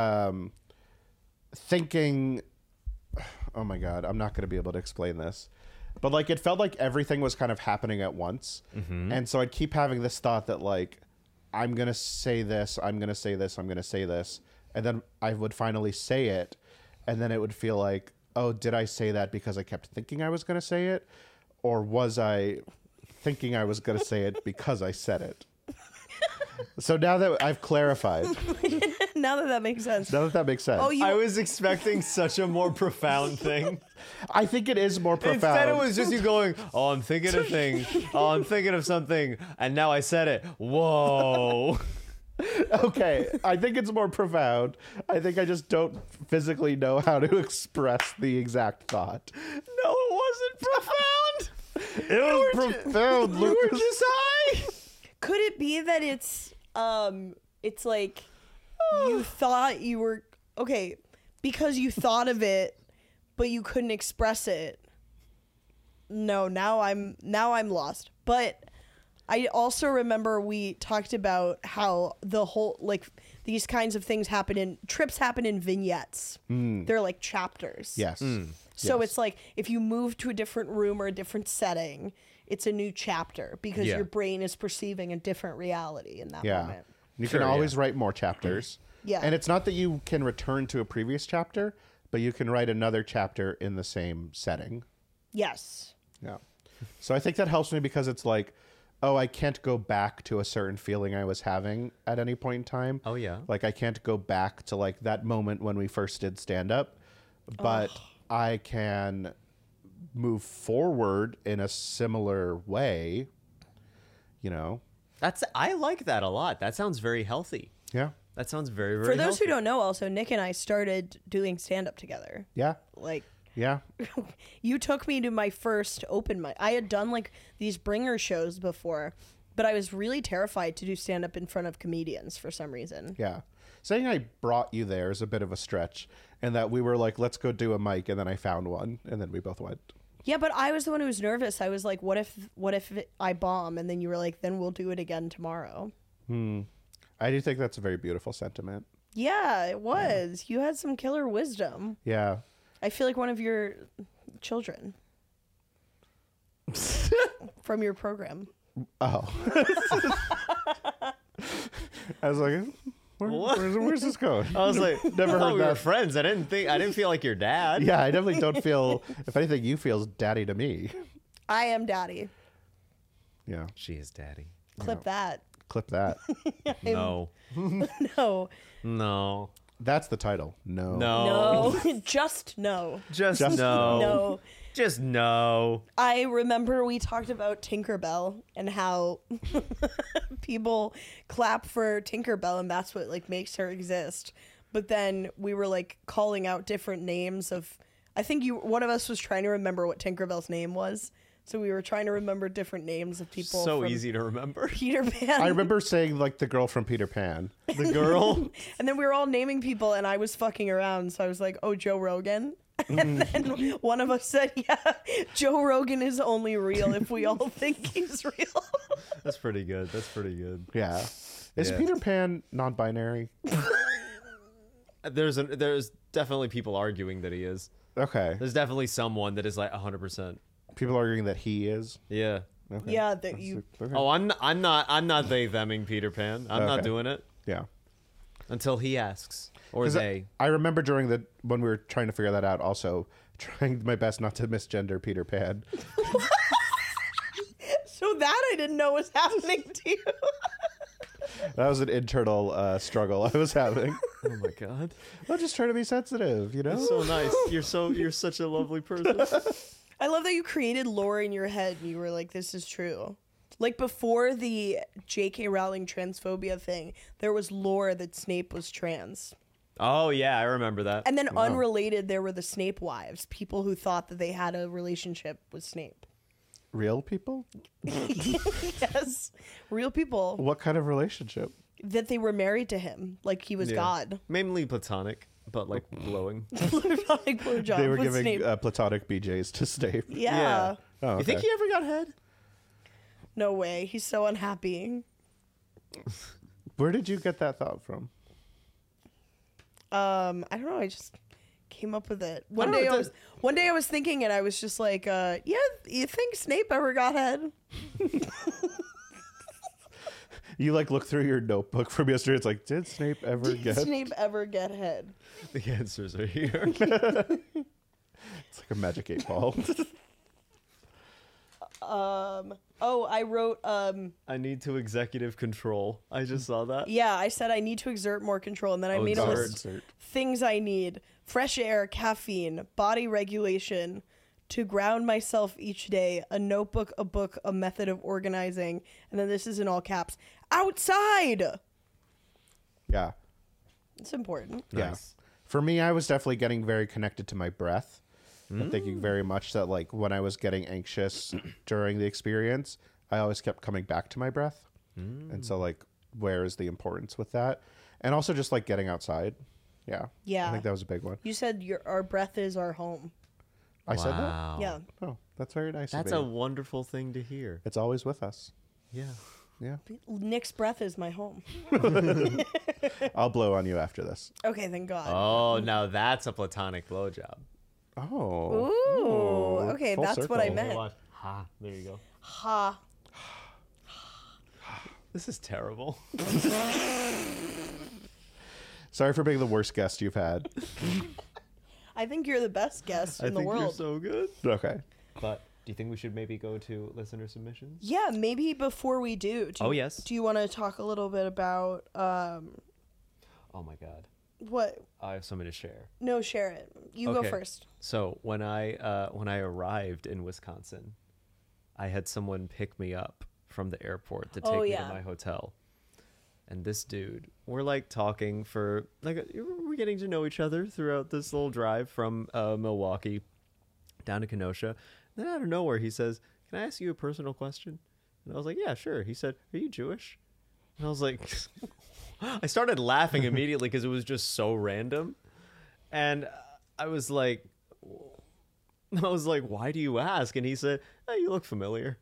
thinking, oh my God, I'm not going to be able to explain this. But like it felt like everything was kind of happening at once. And so I'd keep having this thought that like, I'm going to say this, I'm going to say this, I'm going to say this. And then I would finally say it. And then it would feel like, oh, did I say that because I kept thinking I was going to say it? Or was I thinking I was going to say it because I said it? So now that I've clarified,
Now that makes sense.
now that that makes sense,
Oh, you.
I was expecting such a more profound thing.
I think it is more profound.
Instead, it was just you going, "Oh, I'm thinking of thing. Oh, I'm thinking of something," and now I said it. Whoa!
Okay, I think it's more profound. I think I just don't physically know how to express the exact thought.
No, it wasn't profound.
It was profound,
You were
Lucas.
just high.
Could it be that it's like you thought you were okay because you thought of it, but you couldn't express it? No, now I'm lost. But I also remember we talked about how the whole like these kinds of things trips happen in vignettes. They're like chapters.
Yes.
So
Yes.
it's like if you move to a different room or a different setting, it's a new chapter because
Yeah.
your brain is perceiving a different reality in that
Yeah.
moment.
You
Sure,
can
yeah.
always write more chapters.
Yeah.
And it's not that you can return to a previous chapter, but you can write another chapter in the same setting.
Yes.
Yeah. So I think that helps me because it's like, oh, I can't go back to a certain feeling I was having at any point in time.
Oh, yeah.
Like I can't go back to like that moment when we first did stand up, but I can move forward in a similar way, you know?
I like that a lot. That sounds very healthy.
Yeah.
That sounds very, very
For those
healthy.
who don't know, also Nick and I started doing stand up together.
Yeah.
Like
Yeah.
you took me to my first open mic. I had done like these bringer shows before, but I was really terrified to do stand up in front of comedians for some reason.
Yeah. Saying I brought you there is a bit of a stretch, and that we were like, let's go do a mic, and then I found one, and then we both went.
Yeah, but I was the one who was nervous. I was like, what if I bomb? And then you were like, then we'll do it again tomorrow.
I do think that's a very beautiful sentiment.
Yeah, it was. You had some killer wisdom.
Yeah.
I feel like one of your children from your program.
Oh. I was like, where's this going?
I was like,
Never
I thought
heard
we were
that.
friends. I didn't feel like your dad.
Yeah, I definitely don't feel. If anything, you feel daddy to me.
I am daddy.
Yeah.
She is daddy.
Clip that.
Clip that.
No.
No.
No.
That's the title. No.
No.
No. Just no.
Just,
Just
no.
No.
Just no.
I remember we talked about Tinkerbell and how people clap for Tinkerbell and that's what like makes her exist. But then we were like calling out different names of I think one of us was trying to remember what Tinkerbell's name was. So we were trying to remember different names of people.
So
from
easy to remember.
Peter Pan.
I remember saying like the girl from Peter Pan.
The girl.
And then we were all naming people and I was fucking around. So I was like, oh, Joe Rogan. And then one of us said, yeah, Joe Rogan is only real if we all think he's real.
That's pretty good. That's pretty good.
Yeah. Is
Yeah.
Peter Pan non-binary?
There's definitely people arguing that he is.
Okay.
There's definitely someone that is like 100%.
People arguing that he is.
Yeah.
Okay.
Yeah, that you.
Okay.
Oh, I'm not they theming Peter Pan. I'm not
Okay.
doing it
Yeah.
until he asks or
'Cause
they.
I remember when we were trying to figure that out, also trying my best not to misgender Peter Pan.
So that I didn't know was happening to you.
That was an internal struggle I was having.
Oh my god.
I'm just trying to be sensitive, you know?
So nice. You're such a lovely person.
I love that you created lore in your head and you were like, this is true. Like before the J.K. Rowling transphobia thing, there was lore that Snape was trans.
Oh yeah, I remember that.
And then unrelated, there were the Snape wives, people who thought that they had a relationship with Snape.
Real people?
Yes, real people.
What kind of relationship?
That they were married to him, like he was
Yeah.
God.
Mainly platonic, but like glowing.
Platonic blowjob
They were
with
giving
Snape.
platonic BJs to Snape.
Yeah.
Yeah.
Oh, okay.
You think he ever got head?
No way. He's so unhappy.
Where did you get that thought from?
I don't know. I just came up with it.
don't know, it
One day I was thinking, and I was just like, yeah, you think Snape ever got head?
You like look through your notebook from yesterday. It's like, did Snape ever
Did
get?
Snape ever get head?
The answers are here.
It's like a magic 8-ball.
Oh, I wrote,
I need to executive control. I just saw that.
yeah, I said I need to exert more control, and then I made a
exert.
list things I need: fresh air, caffeine, body regulation, to ground myself each day, a notebook, a book, a method of organizing, and then this is in all caps: outside.
Yeah.
It's important.
Yeah.
Nice.
For me, I was definitely getting very connected to my breath. I'm thinking very much that, like, when I was getting anxious during the experience, I always kept coming back to my breath. And so, like, where is the importance with that? And also just, like, getting outside. Yeah.
Yeah.
I think that was a big one.
You said our breath is our home.
I said that?
Wow.
Yeah.
Oh, that's very nice
That's
of
a
me.
wonderful thing to hear.
It's always with us.
Yeah.
Yeah.
Nick's breath is my home.
I'll blow on you after this.
Okay, thank God.
Oh, now that's a platonic blowjob.
Oh.
Ooh. Okay,
full
that's what I
circle.
meant.
Watch. Ha. There you go.
Ha.
This is terrible.
Sorry for being the worst guest you've had.
I think you're the best guest in the
You're
world.
so good.
Okay.
But do you think we should maybe go to listener submissions?
Yeah, maybe before we do.
Oh, yes.
Do you want to talk a little bit about
Oh my God.
what?
I have something to share.
No, share it. You go
Okay.
first.
So when I arrived in Wisconsin, I had someone pick me up from the airport to take
Oh,
me
yeah.
to my hotel. And this dude, we're like talking for like we're getting to know each other throughout this little drive from Milwaukee down to Kenosha. Then out of nowhere, he says, "Can I ask you a personal question?" And I was like, "Yeah, sure." He said, "Are you Jewish?" And I was like, I started laughing immediately because it was just so random. And I was like, "Why do you ask?" And he said, "Oh, you look familiar."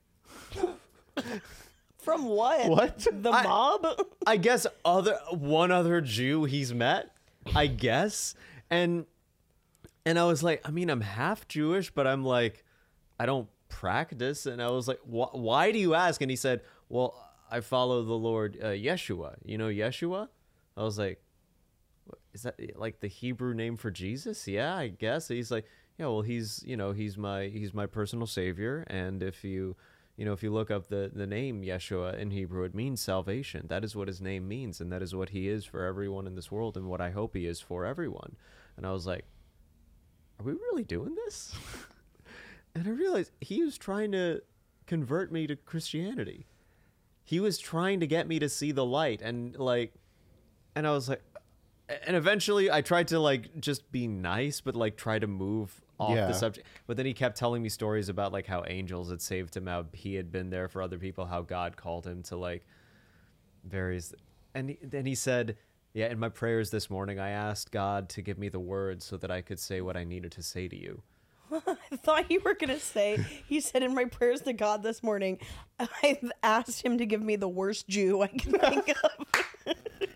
From what?
What?
The mob?
I guess one other Jew he's met, I guess. And I was like, I mean, I'm half Jewish, but I'm like, I don't practice. And I was like, why do you ask? And he said, well, I follow the Lord Yeshua. You know Yeshua? I was like, is that like the Hebrew name for Jesus? Yeah, I guess. And he's like, yeah, well, he's my personal savior. And if you look up the name Yeshua in Hebrew, it means salvation. That is what his name means, and that is what he is for everyone in this world, and what I hope he is for everyone. And I was like, are we really doing this? And I realized he was trying to convert me to Christianity. He was trying to get me to see the light, and I was like, and eventually I tried to like just be nice, but like try to move off
Yeah.
the subject. But then he kept telling me stories about like how angels had saved him, how he had been there for other people, how God called him to like various. And then he said, yeah, in my prayers this morning, I asked God to give me the words so that I could say what I needed to say to you.
I thought you were going to say, he said in my prayers to God this morning, I've asked him to give me the worst Jew I can think of.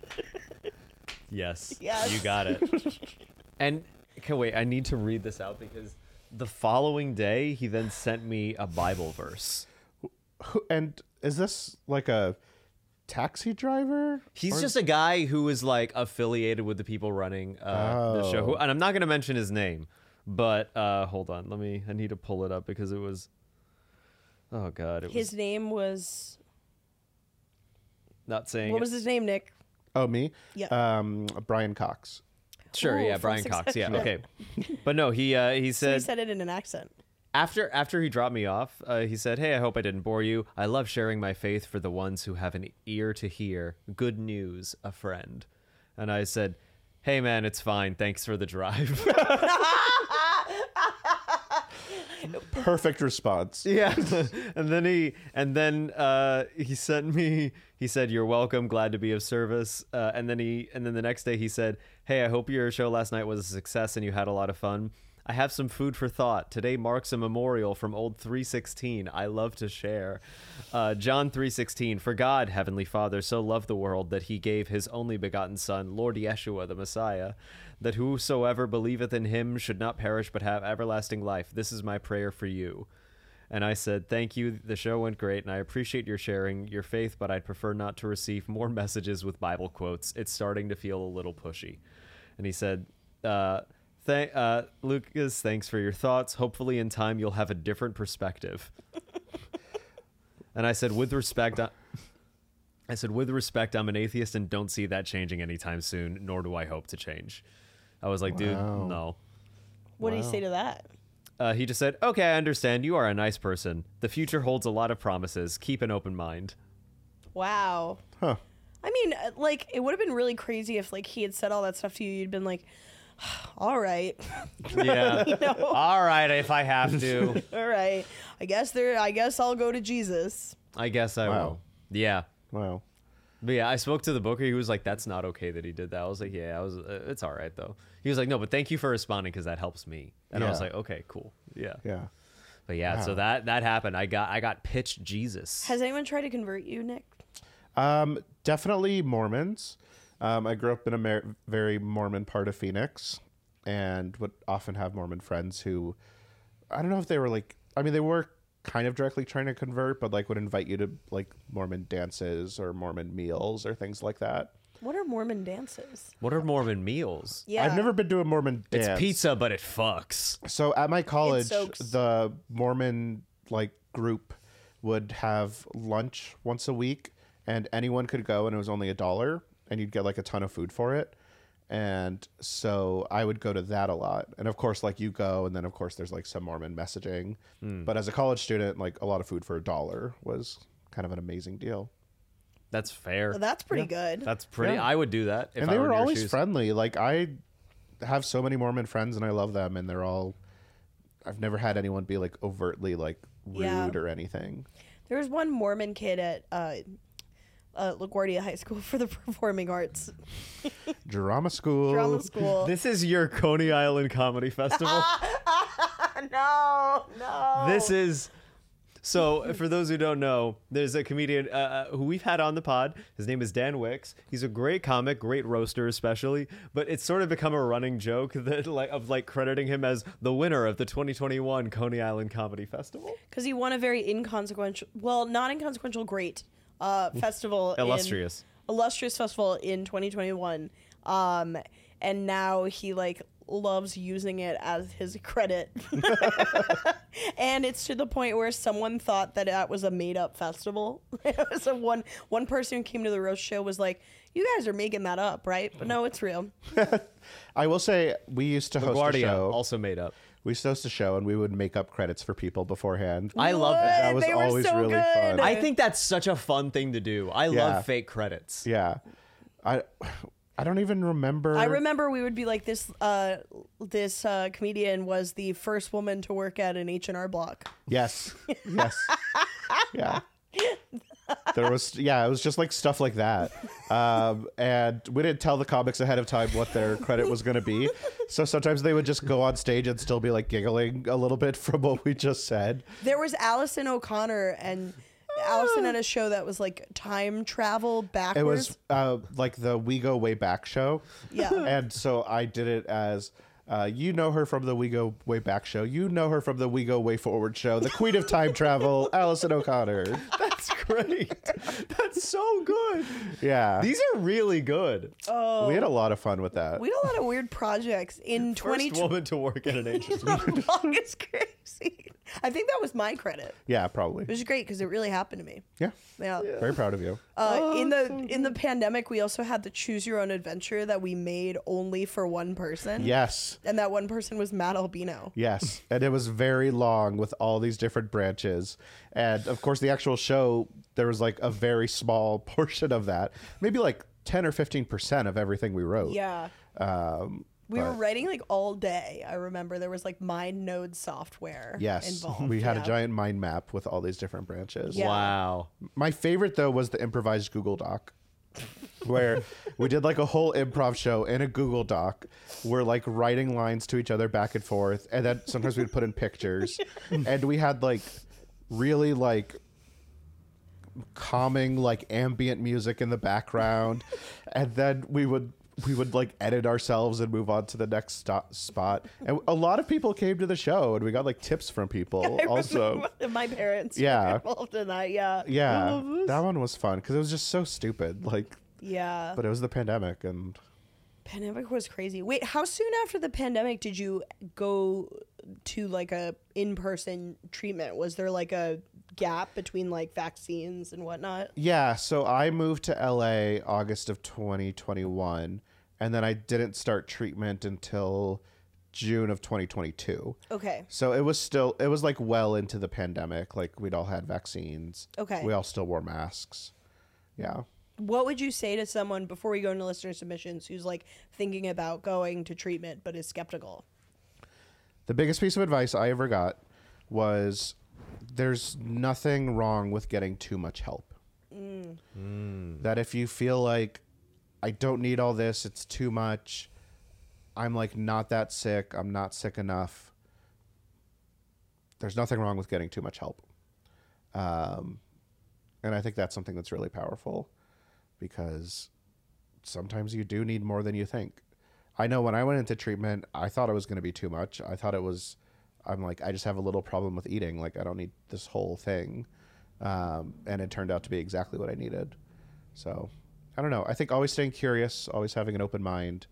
Yes.
Yes.
You got it. And okay, wait, I need to read this out because the following day he then sent me a Bible verse.
And is this like a taxi driver?
He's just a guy who is like affiliated with the people running the show. And I'm not going to mention his name, but hold on. I need to pull it up because it was, oh God.
His name was,
not saying
what
it.
was his name, Nick?
Oh, me?
Yeah.
Brian Cox.
Sure,
Ooh,
yeah,
from
Brian Cox. Yeah,
Succession.
okay. But no, he
So he
said
said it in an accent.
After he dropped me off, he said, "Hey, I hope I didn't bore you. I love sharing my faith for the ones who have an ear to hear. Good news, a friend." And I said, "Hey, man, it's fine. Thanks for the drive."
Perfect response.
Yeah. and then he sent me. He said, "You're welcome. Glad to be of service." And then the next day he said, "Hey, I hope your show last night was a success and you had a lot of fun. I have some food for thought. Today marks a memorial from old 3:16. I love to share. John 3:16. For God, Heavenly Father, so loved the world that he gave his only begotten Son, Lord Yeshua, the Messiah, that whosoever believeth in him should not perish but have everlasting life. This is my prayer for you." And I said, "Thank you. The show went great, and I appreciate your sharing your faith, but I'd prefer not to receive more messages with Bible quotes. It's starting to feel a little pushy." And he said, "Lucas, thanks for your thoughts. Hopefully in time you'll have a different perspective." And I said, with respect, I'm an atheist and don't see that changing anytime soon, nor do I hope to change. I was like, dude, no.
What do you say to that?
He just said, "Okay, I understand. You are a nice person. The future holds a lot of promises. Keep an open mind."
Wow.
Huh.
I mean, like, it would have been really crazy if, like, he had said all that stuff to you. You'd been like, all right.
Yeah. All right, if I have to.
All right. I guess I'll go to Jesus.
I guess I
Wow.
will. Yeah.
Wow.
But yeah, I spoke to the booker. He was like, "That's not okay that he did that." I was like, "Yeah, it's all right though." He was like, "No, but thank you for responding because that helps me." And I was
Yeah.
like, "Okay, cool, yeah."
Yeah.
But yeah, so
Wow.
that happened. I got pitched Jesus.
Has anyone tried to convert you, Nick?
Definitely Mormons. I grew up in a very Mormon part of Phoenix, and would often have Mormon friends who, I don't know if they were like, I mean, they were kind of directly trying to convert, but like would invite you to like Mormon dances or Mormon meals or things like that.
What are Mormon dances?
What are Mormon meals?
Yeah.
I've never been to a Mormon dance.
It's pizza, but it fucks.
So at my college,
soaks.
the Mormon like group would have lunch once a week, and anyone could go, and it was only $1, and you'd get like a ton of food for it. And so I would go to that a lot. And of course, like you go, and then of course there's like some Mormon messaging. But as a college student, like a lot of food for $1 was kind of an amazing deal.
That's fair.
Well, that's pretty good.
That's pretty.
Yeah.
I would do that. If
And
I
they
were
were
in your
always
shoes.
friendly. Like I have so many Mormon friends, and I love them, and they're all. I've never had anyone be like overtly like rude
Yeah.
or anything.
There was one Mormon kid at LaGuardia High School for the Performing Arts
Drama school.
drama school.
This is your Coney Island Comedy Festival.
No.
This is. So, for those who don't know, there's a comedian who we've had on the pod. His name is Dan Wicks. He's a great comic, great roaster, especially. But it's sort of become a running joke that like crediting him as the winner of the 2021 Coney Island Comedy Festival.
Because he won a very inconsequential, well, not inconsequential, great festival.
Illustrious.
Illustrious festival in 2021. And now he like loves using it as his credit. And it's to the point where someone thought that was a made up festival. So one person who came to the roast show was like, "You guys are making that up, right?" But no, it's real.
I will say we used to host a
LaGuardia,
show.
also made up.
We used to host a show, and we would make up credits for people beforehand.
I love that.
That was
They were
always
so
really
good.
fun.
I think that's such a fun thing to do. I
Yeah.
love fake credits.
Yeah, I don't even remember.
I remember we would be like, this comedian was the first woman to work at an H&R Block.
Yes. Yes. Yeah. There was, yeah, it was just like stuff like that. And we didn't tell the comics ahead of time what their credit was going to be. So sometimes they would just go on stage and still be like giggling a little bit from what we just said.
There was Allison O'Connor, and Allison had a show that was like time travel
It
backwards.
was like the We Go Way Back show.
Yeah.
And so I did it as, you know her from the We Go Way Back show. You know her from the We Go Way Forward show. The Queen of Time Travel, Allison O'Connor.
That's great. That's so good.
Yeah.
These are really good.
We had a lot of fun with that.
We had a lot of weird projects in
First
2020.
woman to work at an agency.
It's crazy. I think that was my credit,
Yeah, probably.
which is great because it really happened to me.
Yeah.
Yeah.
Very proud of you.
In the pandemic, we also had the choose your own adventure that we made only for one person.
Yes.
And that one person was Matt Albino.
Yes. And it was very long with all these different branches. And of course, the actual show, there was like a very small portion of that, maybe like 10 or 15% of everything we wrote.
Yeah. We were
But-
writing like all day. I remember there was like MindNode software
Yes.
involved.
We had a
Yeah.
giant mind map with all these different branches.
Yeah.
Wow.
My favorite, though, was the improvised Google Doc, where we did like a whole improv show in a Google Doc. We're like writing lines to each other back and forth. And then sometimes we'd put in pictures. And we had like really like calming, like ambient music in the background. And then we would like edit ourselves and move on to the next spot. And a lot of people came to the show and we got like tips from people also.
My parents
Yeah.
were involved in that. Yeah.
Yeah, that one was fun because it was just so stupid. Like,
Yeah.
but it was the pandemic, and
Pandemic was crazy. Wait, how soon after the pandemic did you go to like a in-person treatment? Was there like a gap between like vaccines and whatnot?
yeah. So I moved to LA August of 2021, and then I didn't start treatment until June of 2022.
Okay.
So it was like well into the pandemic. Like we'd all had vaccines.
Okay.
We all still wore masks. Yeah.
What would you say to someone before we go into listener submissions who's like thinking about going to treatment but is skeptical?
The biggest piece of advice I ever got was there's nothing wrong with getting too much help. That if you feel like I don't need all this, it's too much, I'm like not that sick, I'm not sick enough, there's nothing wrong with getting too much help. And I think that's something that's really powerful because sometimes you do need more than you think. I know when I went into treatment, I thought it was going to be too much. I thought it was, I'm like, I just have a little problem with eating. Like, I don't need this whole thing. And it turned out to be exactly what I needed. So, I don't know. I think always staying curious, always having an open mind,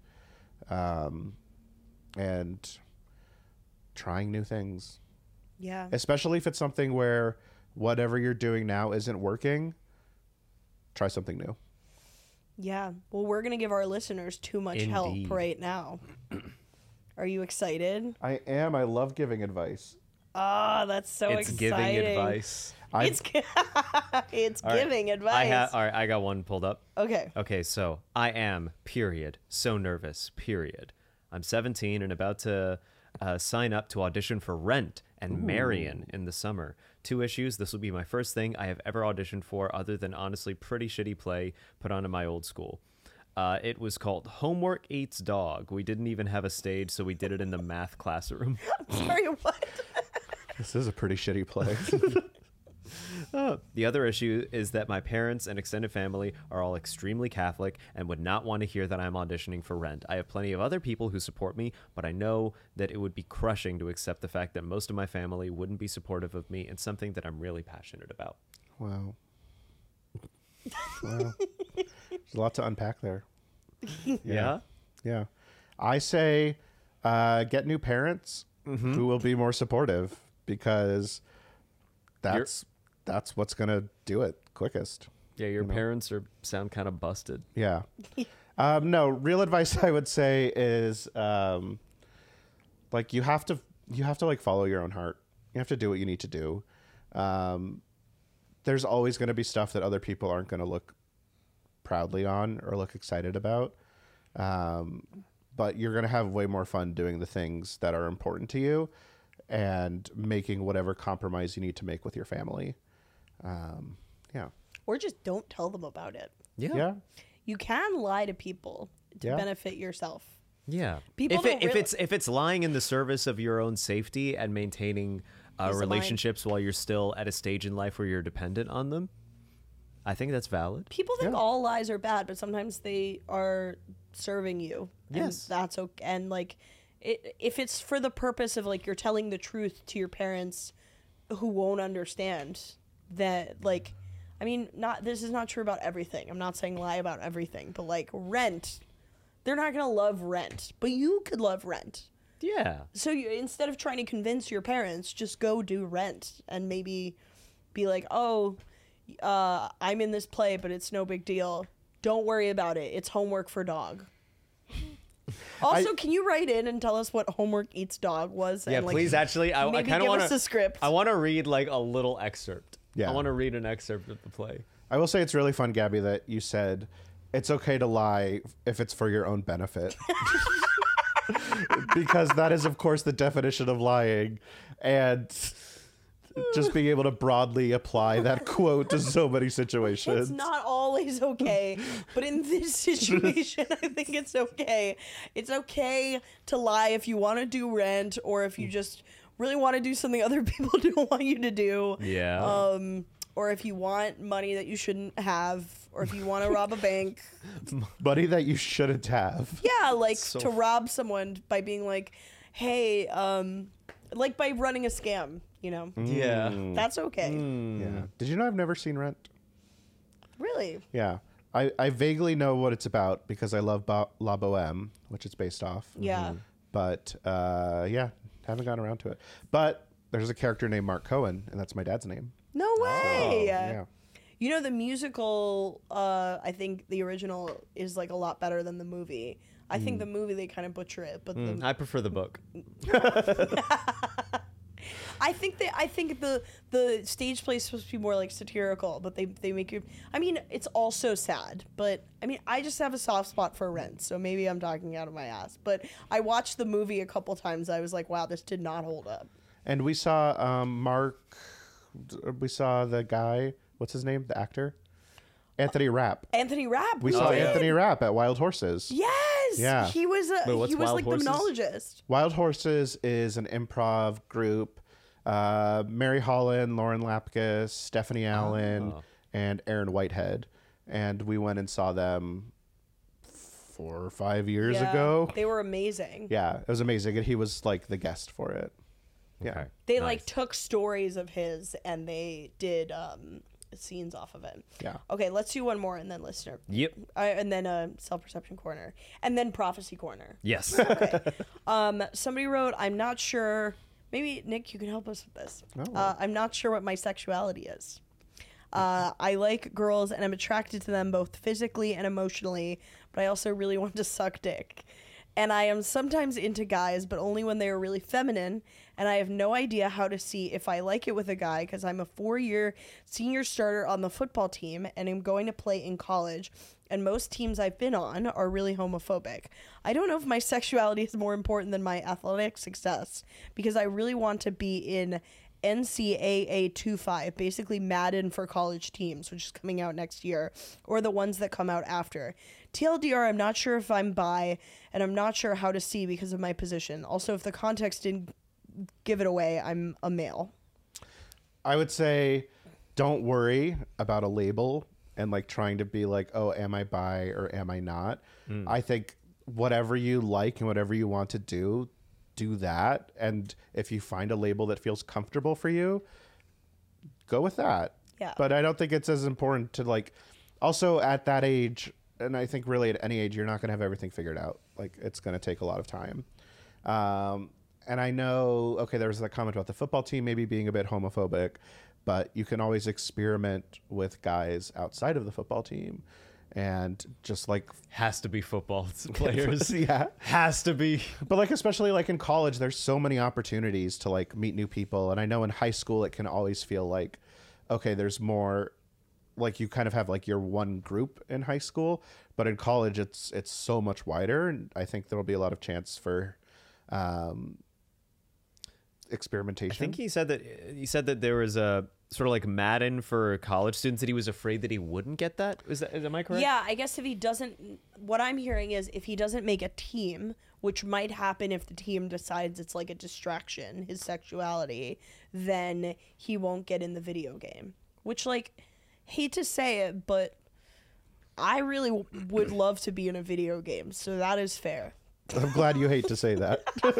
and trying new things.
Yeah.
Especially if it's something where whatever you're doing now isn't working, try something new.
Yeah. Well, we're going to give our listeners too much help
Indeed.
right now. Are you excited?
I am. I love giving advice.
Oh, that's so
It's
exciting.
giving advice.
It's it's
All right.
giving advice.
All right, I got one pulled up.
Okay.
Okay, so I am, period, so nervous, period. I'm 17 and about to sign up to audition for Rent and Marion in the summer. 2 issues. This will be my first thing I have ever auditioned for other than honestly pretty shitty play put on in my old school. It was called Homework Eats Dog. We didn't even have a stage, so we did it in the math classroom.
Sorry, what?
This is a pretty shitty play.
The other issue is that my parents and extended family are all extremely Catholic and would not want to hear that I'm auditioning for Rent. I have plenty of other people who support me, but I know that it would be crushing to accept the fact that most of my family wouldn't be supportive of me in something that I'm really passionate about.
Wow. Wow. There's a lot to unpack there.
Yeah?
Yeah. I say get new parents who will be more supportive because that's what's going to do it quickest.
Yeah, your parents sound kind of busted.
Yeah. No, real advice I would say is like you have to like follow your own heart. You have to do what you need to do. There's always going to be stuff that other people aren't going to look proudly on or look excited about. But you're going to have way more fun doing the things that are important to you and making whatever compromise you need to make with your family. Yeah.
Or just don't tell them about it.
Yeah.
You can lie to people to
Yeah.
benefit yourself.
Yeah.
People don't
if it's lying in the service of your own safety and maintaining
Peace of mind.
relationships while you're still at a stage in life where you're dependent on them, I think that's valid.
People think
Yeah.
all lies are bad, but sometimes they are serving you.
Yes.
And that's okay. And like, if it's for the purpose of like you're telling the truth to your parents who won't understand, that like, I mean, this is not true about everything. I'm not saying lie about everything, but like Rent, they're not gonna love Rent, but you could love Rent.
Yeah.
So instead of trying to convince your parents, just go do Rent and maybe be like, oh, I'm in this play, but it's no big deal. Don't worry about it. It's homework for dog. Also, can you write in and tell us what Homework Eats Dog was?
Yeah,
and, like,
please. Actually, I
maybe
kind of
give
want
us a script.
I want to read like a little excerpt.
Yeah.
I want to read an excerpt of the play.
I will say it's really fun, Gabby, that you said it's okay to lie if it's for your own benefit. Because that is, of course, the definition of lying. And just being able to broadly apply that quote to so many situations.
It's not always okay, but in this situation, I think it's okay. It's okay to lie if you want to do Rent or if you just really want to do something other people don't want you to do.
Yeah.
Or if you want money that you shouldn't have, or if you want to rob a bank.
Money that you shouldn't have.
Yeah, like to rob someone by being like, hey, like by running a scam, you know?
Yeah.
That's okay.
Yeah. Did you know I've never seen Rent?
Really?
Yeah. I vaguely know what it's about because I love La Boheme, which it's based off.
Yeah.
But yeah, haven't gotten around to it. But there's a character named Mark Cohen, and that's my dad's name.
No way.
Yeah.
You know, the musical, I think the original is like a lot better than the movie. I think the movie, they kind of butcher it, but
I prefer the book.
I think the stage play is supposed to be more like satirical, but they make you. I mean, it's also sad, but I mean, I just have a soft spot for Rent, so maybe I'm talking out of my ass. But I watched the movie a couple times. I was like, wow, this did not hold up.
And we saw we saw the guy, what's his name? The actor? Anthony Rapp.
Anthony Rapp.
We saw Anthony Rapp at Wild Horses.
Yes.
Yeah.
He was
what's
he was
Wild
like
Horses?
the monologist.
Wild Horses is an improv group. Mary Holland, Lauren Lapkus, Stephanie Allen, and Aaron Whitehead. And we went and saw them 4 or 5 years
Yeah.
ago.
They were amazing.
Yeah, it was amazing. And he was like the guest for it. Yeah.
Okay.
They
Nice.
like took stories of his and they did scenes off of it.
Yeah.
Okay, let's do one more and then listener.
Yep.
And then self-perception corner. And then prophecy corner.
Yes.
Somebody wrote, I'm not sure. Maybe, Nick, you can help us with this.
Oh.
I'm not sure what my sexuality is. I like girls and I'm attracted to them both physically and emotionally, but I also really want to suck dick. And I am sometimes into guys, but only when they are really feminine. And I have no idea how to see if I like it with a guy because I'm a 4-year senior starter on the football team and am going to play in college. And most teams I've been on are really homophobic. I don't know if my sexuality is more important than my athletic success because I really want to be in NCAA 2.5, basically Madden for college teams, which is coming out next year, or the ones that come out after. TLDR, I'm not sure if I'm bi, and I'm not sure how to see because of my position. Also, if the context didn't give it away, I'm a male.
I would say don't worry about a label and like trying to be like, oh, am I bi or am I not? I think whatever you like and whatever you want to do that. And if you find a label that feels comfortable for you, go with that.
Yeah.
But I don't think it's as important to like, also at that age, and I think really at any age, you're not going to have everything figured out. Like it's going to take a lot of time. And I know, okay, there was that comment about the football team maybe being a bit homophobic, but you can always experiment with guys outside of the football team and just like
Has to be football players.
yeah.
Has to be.
But like especially like in college, there's so many opportunities to like meet new people. And I know in high school it can always feel like, okay, there's more, like you kind of have like your one group in high school, but in college it's so much wider, and I think there'll be a lot of chance for experimentation.
I think he said that there was a sort of like Madden for college students that he was afraid that he wouldn't get that. Am I correct?
Yeah, I guess if he doesn't, what I'm hearing is if he doesn't make a team, which might happen if the team decides it's like a distraction, his sexuality, then he won't get in the video game. Which, like, hate to say it, but I really would love to be in a video game, so that is fair.
I'm glad you hate to say that.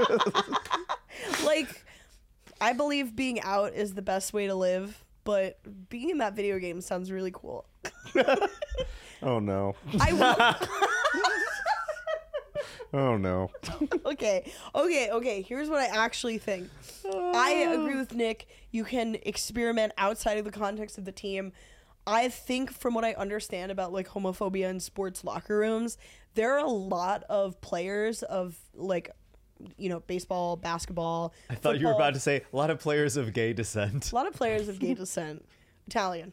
Like, I believe being out is the best way to live, but being in that video game sounds really cool.
Oh no.
I will.
Oh no.
Okay. Here's what I actually think. I agree with Nick. You can experiment outside of the context of the team. I think, from what I understand about like homophobia in sports locker rooms, there are a lot of players of like, you know, baseball, basketball.
I thought you were
football.
about to say a lot of players of gay descent.
A lot of players of gay descent, Italian.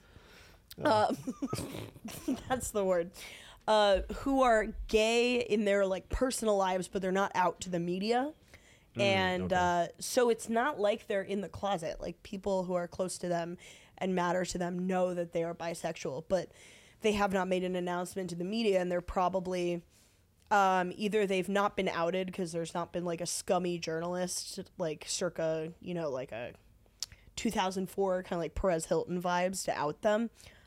That's the word. Who are gay in their like personal lives, but they're not out to the media. And so it's not like they're in the closet. Like, people who are close to them and matter to them know that they are bisexual, but they have not made an announcement to the media, and they're probably either they've not been outed because there's not been like a scummy journalist like circa, you know, like a 2004 kind of like Perez Hilton vibes to out them,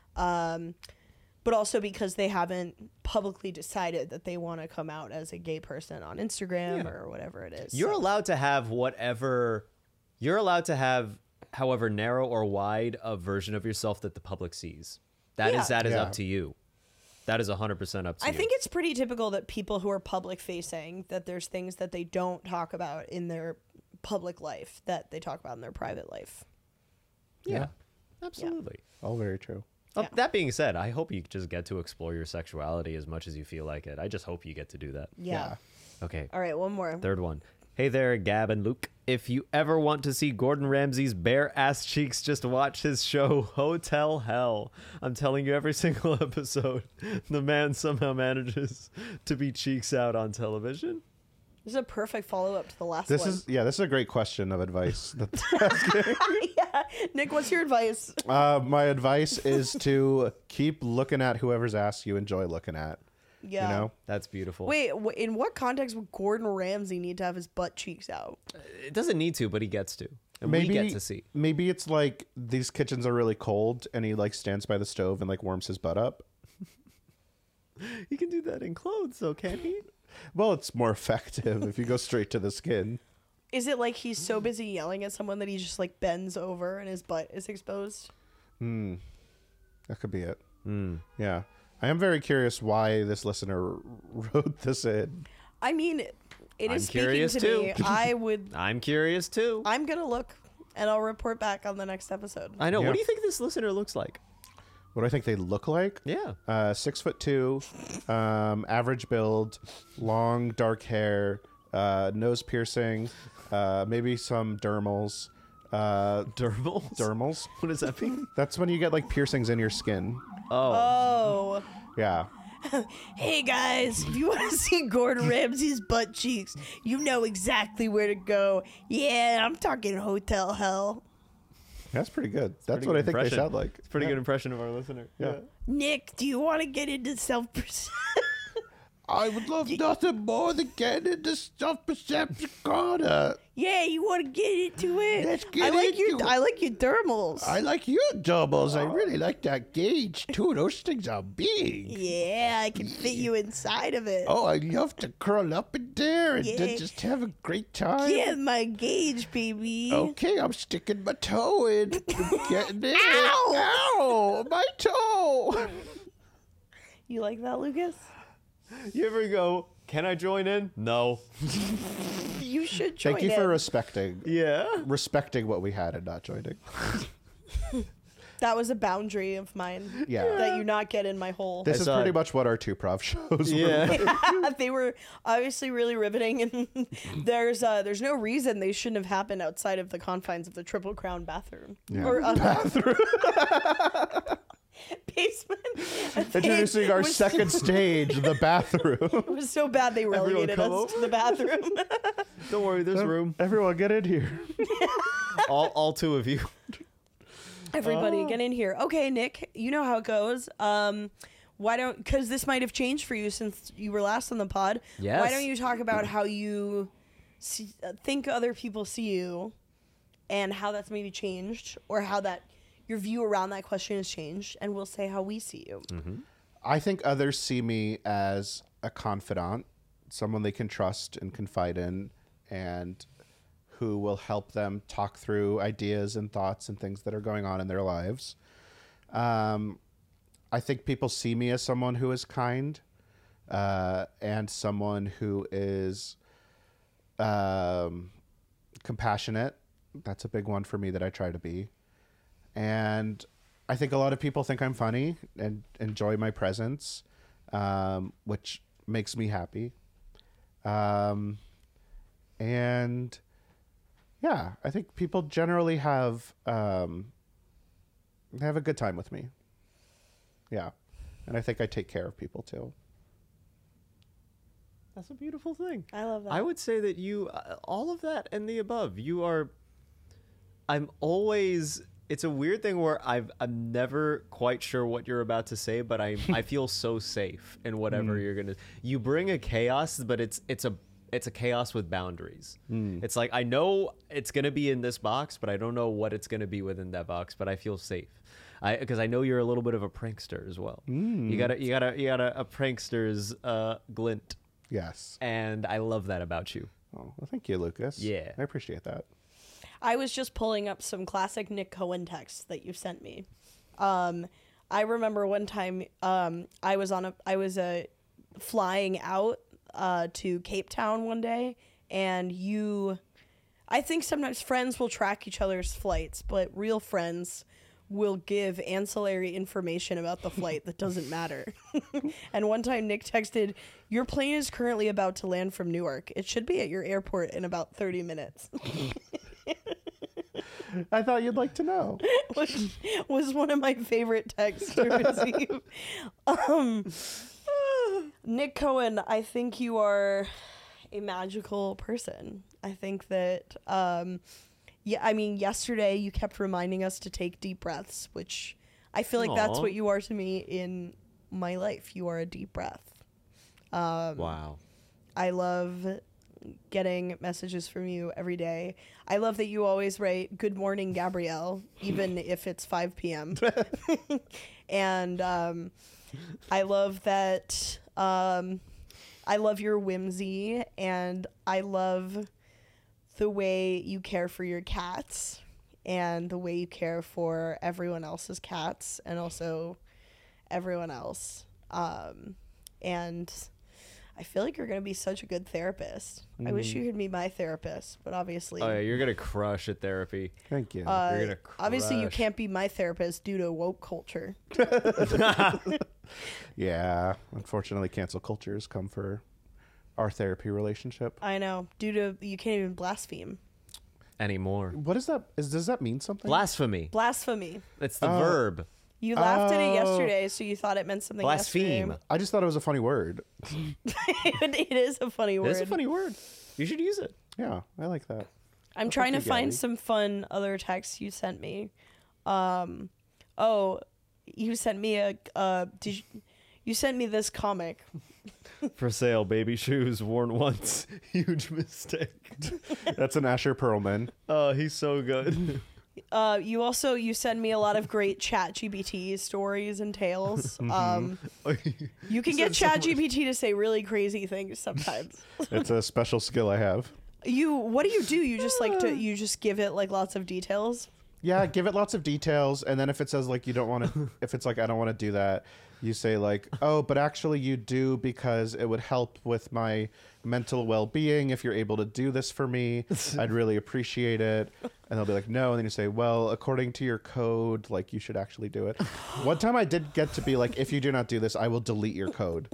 but also because they haven't publicly decided that they want to come out as a gay person on Instagram or whatever it is.
You're allowed to have whatever. You're allowed to have however narrow or wide a version of yourself that the public sees. That is
Yeah.
up to you. That is 100% up to you.
I think it's pretty typical that people who are public facing, that there's things that they don't talk about in their public life that they talk about in their private life.
Yeah, absolutely.
All very true.
Yeah.
That being said, I hope you just get to explore your sexuality as much as you feel like it. I just hope you get to do that.
Yeah.
Okay.
All right, one more.
Third one. Hey there, Gab and Luke. If you ever want to see Gordon Ramsay's bare ass cheeks, just watch his show, Hotel Hell. I'm telling you, every single episode, the man somehow manages to be cheeks out on television.
This is a perfect follow-up to the last
This
one.
is a great question of advice.
Yeah. Nick, what's your advice?
My advice is to keep looking at whoever's ass you enjoy looking at.
Yeah.
You know?
That's beautiful.
Wait, in what context would Gordon Ramsay need to have his butt cheeks out?
It doesn't need to, but he gets to. And
Maybe
we get to see.
Maybe it's like these kitchens are really cold and he like stands by the stove and like warms his butt up.
He can do that in clothes, though, can't he?
Well, it's more effective if you go straight to the skin.
Is it like he's so busy yelling at someone that he just like bends over and his butt is exposed?
That could be it. Yeah. I am very curious why this listener wrote this in.
I mean, it
I'm
is speaking
curious
to
too.
me.
I'm curious, too.
I'm gonna look and I'll report back on the next episode.
I know.
Yeah.
What do you think this listener looks like?
What do I think they look like?
Yeah.
6'2", average build, long dark hair, nose piercing, maybe some dermals.
Dermals?
Dermals?
What does that mean?
That's when you get like piercings in your skin.
Oh.
Yeah.
Hey guys, if you want to see Gordon Ramsay's butt cheeks, you know exactly where to go. Yeah, I'm talking Hotel Hell.
That's pretty good. That's
Pretty
what
good
I think
impression.
they sound like.
It's a pretty
Yeah.
good impression of our listener.
Yeah.
Nick, do you want to get into self-perception?
I would love nothing more than getting into self-perception corner.
Yeah, you want to get into it?
Let's
I
get
like
into
your
it.
I like your dermals.
I like your doubles. I really like that gauge too. Those things are big.
Yeah, I can fit you inside of it.
Oh, I love to curl up in there and
Yeah.
just have a great time.
Yeah, my gauge, baby.
Okay, I'm sticking my toe in. Getting in.
Ow!
Ow! My toe!
You like that, Lucas?
You ever go, can I join in? No.
You should join
Thank you
in.
for respecting
Yeah.
what we had and not joining.
That was a boundary of mine.
Yeah.
That you not get in my hole.
This
I
is
saw
pretty
it.
much what our two prov shows were.
Yeah.
They were obviously really riveting, and there's no reason they shouldn't have happened outside of the confines of the Triple Crown bathroom.
Yeah.
Or bathroom. Basement.
Introducing our
It was-
second stage, the bathroom.
It was so bad they relegated
come
us to the bathroom.
Don't worry, there's room.
Everyone get in here.
All two of you.
Everybody, get in here. Okay, Nick, you know how it goes. Why don't, because this might have changed for you since you were last on the pod.
Yes.
Why don't you talk about how you think other people see you and how that's maybe changed, or how that your view around that question has changed, and we'll say how we see you.
I think others see me as a confidant, someone they can trust and confide in, and who will help them talk through ideas and thoughts and things that are going on in their lives. I think people see me as someone who is kind, and someone who is compassionate. That's a big one for me that I try to be. And I think a lot of people think I'm funny and enjoy my presence, which makes me happy. And yeah, I think people generally have a good time with me. Yeah. And I think I take care of people too.
That's a beautiful thing.
I love that.
I would say that you, all of that and the above, you are. I'm always. It's a weird thing where I'm never quite sure what you're about to say, but I feel so safe in whatever you're gonna. You bring a chaos, but it's a chaos with boundaries. It's like I know it's gonna be in this box, but I don't know what it's gonna be within that box. But I feel safe, because I know you're a little bit of a prankster as well. You got a prankster's glint.
Yes.
And I love that about you.
Oh, well, thank you, Lucas.
Yeah.
I appreciate that.
I was just pulling up some classic Nick Cohen texts that you sent me. I remember one time I was flying out to Cape Town one day, and I think sometimes friends will track each other's flights, but real friends will give ancillary information about the flight that doesn't matter. And one time Nick texted, "Your plane is currently about to land from Newark. It should be at your airport in about 30 minutes."
I thought you'd like to know.
Which was one of my favorite texts to receive. Nick Cohen, I think you are a magical person. I think that, yesterday you kept reminding us to take deep breaths, which I feel like that's
Aw.
what you are to me in my life. You are a deep breath.
Wow.
I love getting messages from you every day. I love that you always write, "Good morning, Gabrielle," even if it's 5 p.m. And I love that. I love your whimsy, and I love the way you care for your cats and the way you care for everyone else's cats and also everyone else. And I feel like you're going to be such a good therapist. I wish you could be my therapist, but obviously...
Oh, yeah, you're going to crush at therapy.
Thank you.
You're gonna
obviously, you
crush.
can't be my therapist due to woke culture.
Yeah. Unfortunately, cancel cultures come for our therapy relationship.
I know. Due to... You can't even blaspheme.
Anymore.
What is that? Does that mean something?
Blasphemy.
Blasphemy.
It's the verb.
You laughed at it
Oh.
yesterday, so you thought it meant something
Blaspheme.
yesterday.
I just thought it was a funny word.
It is a funny word.
It is a funny word. You should use it.
Yeah, I like that.
I'm trying to
you,
find
Gabby.
some fun other texts you sent me. You sent me you sent me this comic.
For sale, baby shoes worn once. Huge mistake.
That's an Asher Perlman.
Oh, he's so good.
You send me a lot of great ChatGPT stories and tales. You can get ChatGPT to say really crazy things sometimes.
It's a special skill I have.
What do? You just you just give it like lots of details.
Yeah, give it lots of details, and then if it says like you don't want to, if it's like I don't want to do that, you say like, oh, but actually you do because it would help with my mental well-being if you're able to do this for me. I'd really appreciate it. And they'll be like, no. And then you say, well, according to your code, like you should actually do it. One time I did get to be like, if you do not do this, I will delete your code.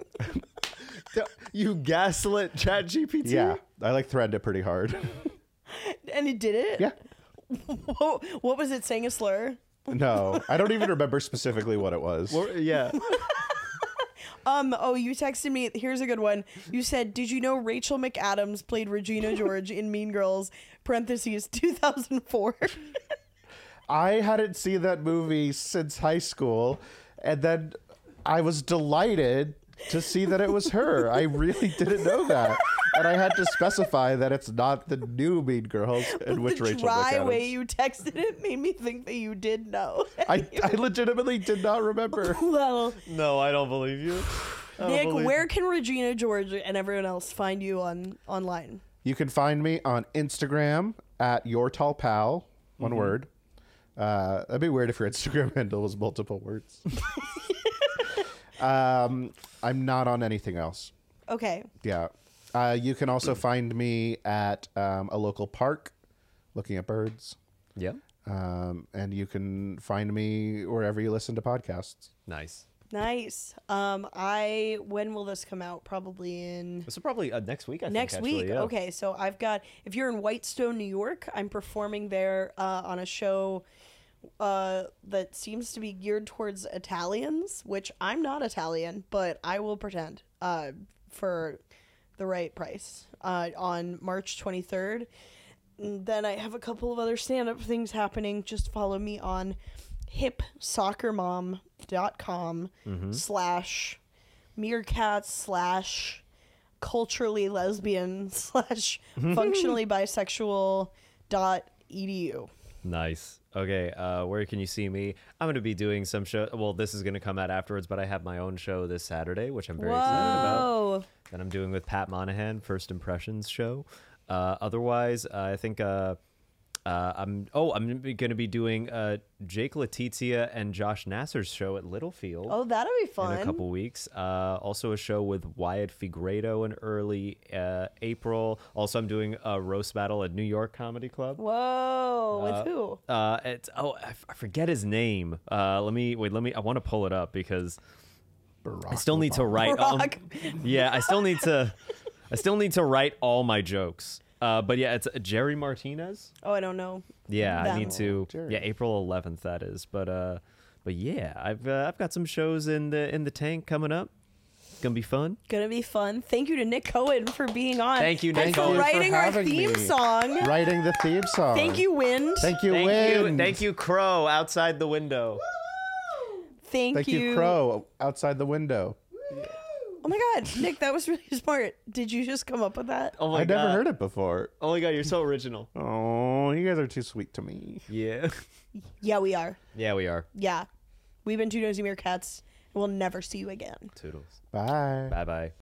You gaslit ChatGPT?
Yeah, I like threatened it pretty hard.
And it did it?
Yeah.
What was it saying a slur?
No, I don't even remember specifically what it was.
Yeah.
Oh, you texted me. Here's a good one. You said, "Did you know Rachel McAdams played Regina George in Mean Girls, parentheses, 2004?"
I hadn't seen that movie since high school, and then I was delighted to see that it was her. I really didn't know that. And I had to specify that it's not the new Mean Girls in which
The
Rachel
dry
McAdams.
way you texted it made me think that you did know.
I legitimately did not remember.
Well,
No, I don't believe you. I don't
Nick,
believe-
where can Regina George and everyone else find you online?
You can find me on Instagram at YourTallPal, one word. That'd be weird if your Instagram handle was multiple words. I'm not on anything else.
Okay.
Yeah. You can also find me at a local park looking at birds.
Yeah.
And you can find me wherever you listen to podcasts.
Nice.
Nice. When will this come out? Probably in
This is probably next week. I
next
think,
week.
actually, yeah.
Okay, so I've got, if you're in Whitestone, New York, I'm performing there on a show that seems to be geared towards Italians, which I'm not Italian, but I will pretend for the right price on March 23rd. And then I have a couple of other stand-up things happening. Just follow me on hipsoccermom.com / meerkats / culturally lesbian / functionally bisexual.edu.
Nice. Okay, where can you see me? I'm going to be doing some show. Well, this is going to come out afterwards, but I have my own show this Saturday, which I'm very excited about.
Whoa.
That I'm doing with Pat Monahan, First Impressions show. Otherwise, I think I'm going to be doing Jake Letizia and Josh Nasser's show at Littlefield.
Oh, that'll be fun.
In a couple weeks. Also a show with Wyatt Figueiredo in early April. Also, I'm doing a roast battle at New York Comedy Club.
Whoa. With who?
I forget his name. I want to pull it up because I still need to write.
Barack.
Yeah, I still need to write all my jokes. But yeah, it's Jerry Martinez.
Oh, I don't know.
Yeah,
That
I need to.
Jerry.
Yeah, April 11th that is. But yeah, I've got some shows in the tank coming up. Gonna be fun.
Gonna be fun. Thank you to Nick Cohen for being on.
Thank you, Nick
and for
Cohen, for
writing our
having
theme
me.
song.
Writing the theme song.
Thank you, Wind.
Thank you, Wind.
Thank you, Crow, outside the window.
Thank
you, Crow, outside the window.
Oh my God, Nick, that was really smart. Did you just come up with that?
Oh my
I
god!
never heard it before.
Oh my god, you're so original.
Oh, you guys are too sweet to me.
Yeah.
Yeah, we are.
Yeah, we are.
Yeah. We've been Two Nosy Meerkats, and we'll never see you again.
Toodles.
Bye.
Bye bye.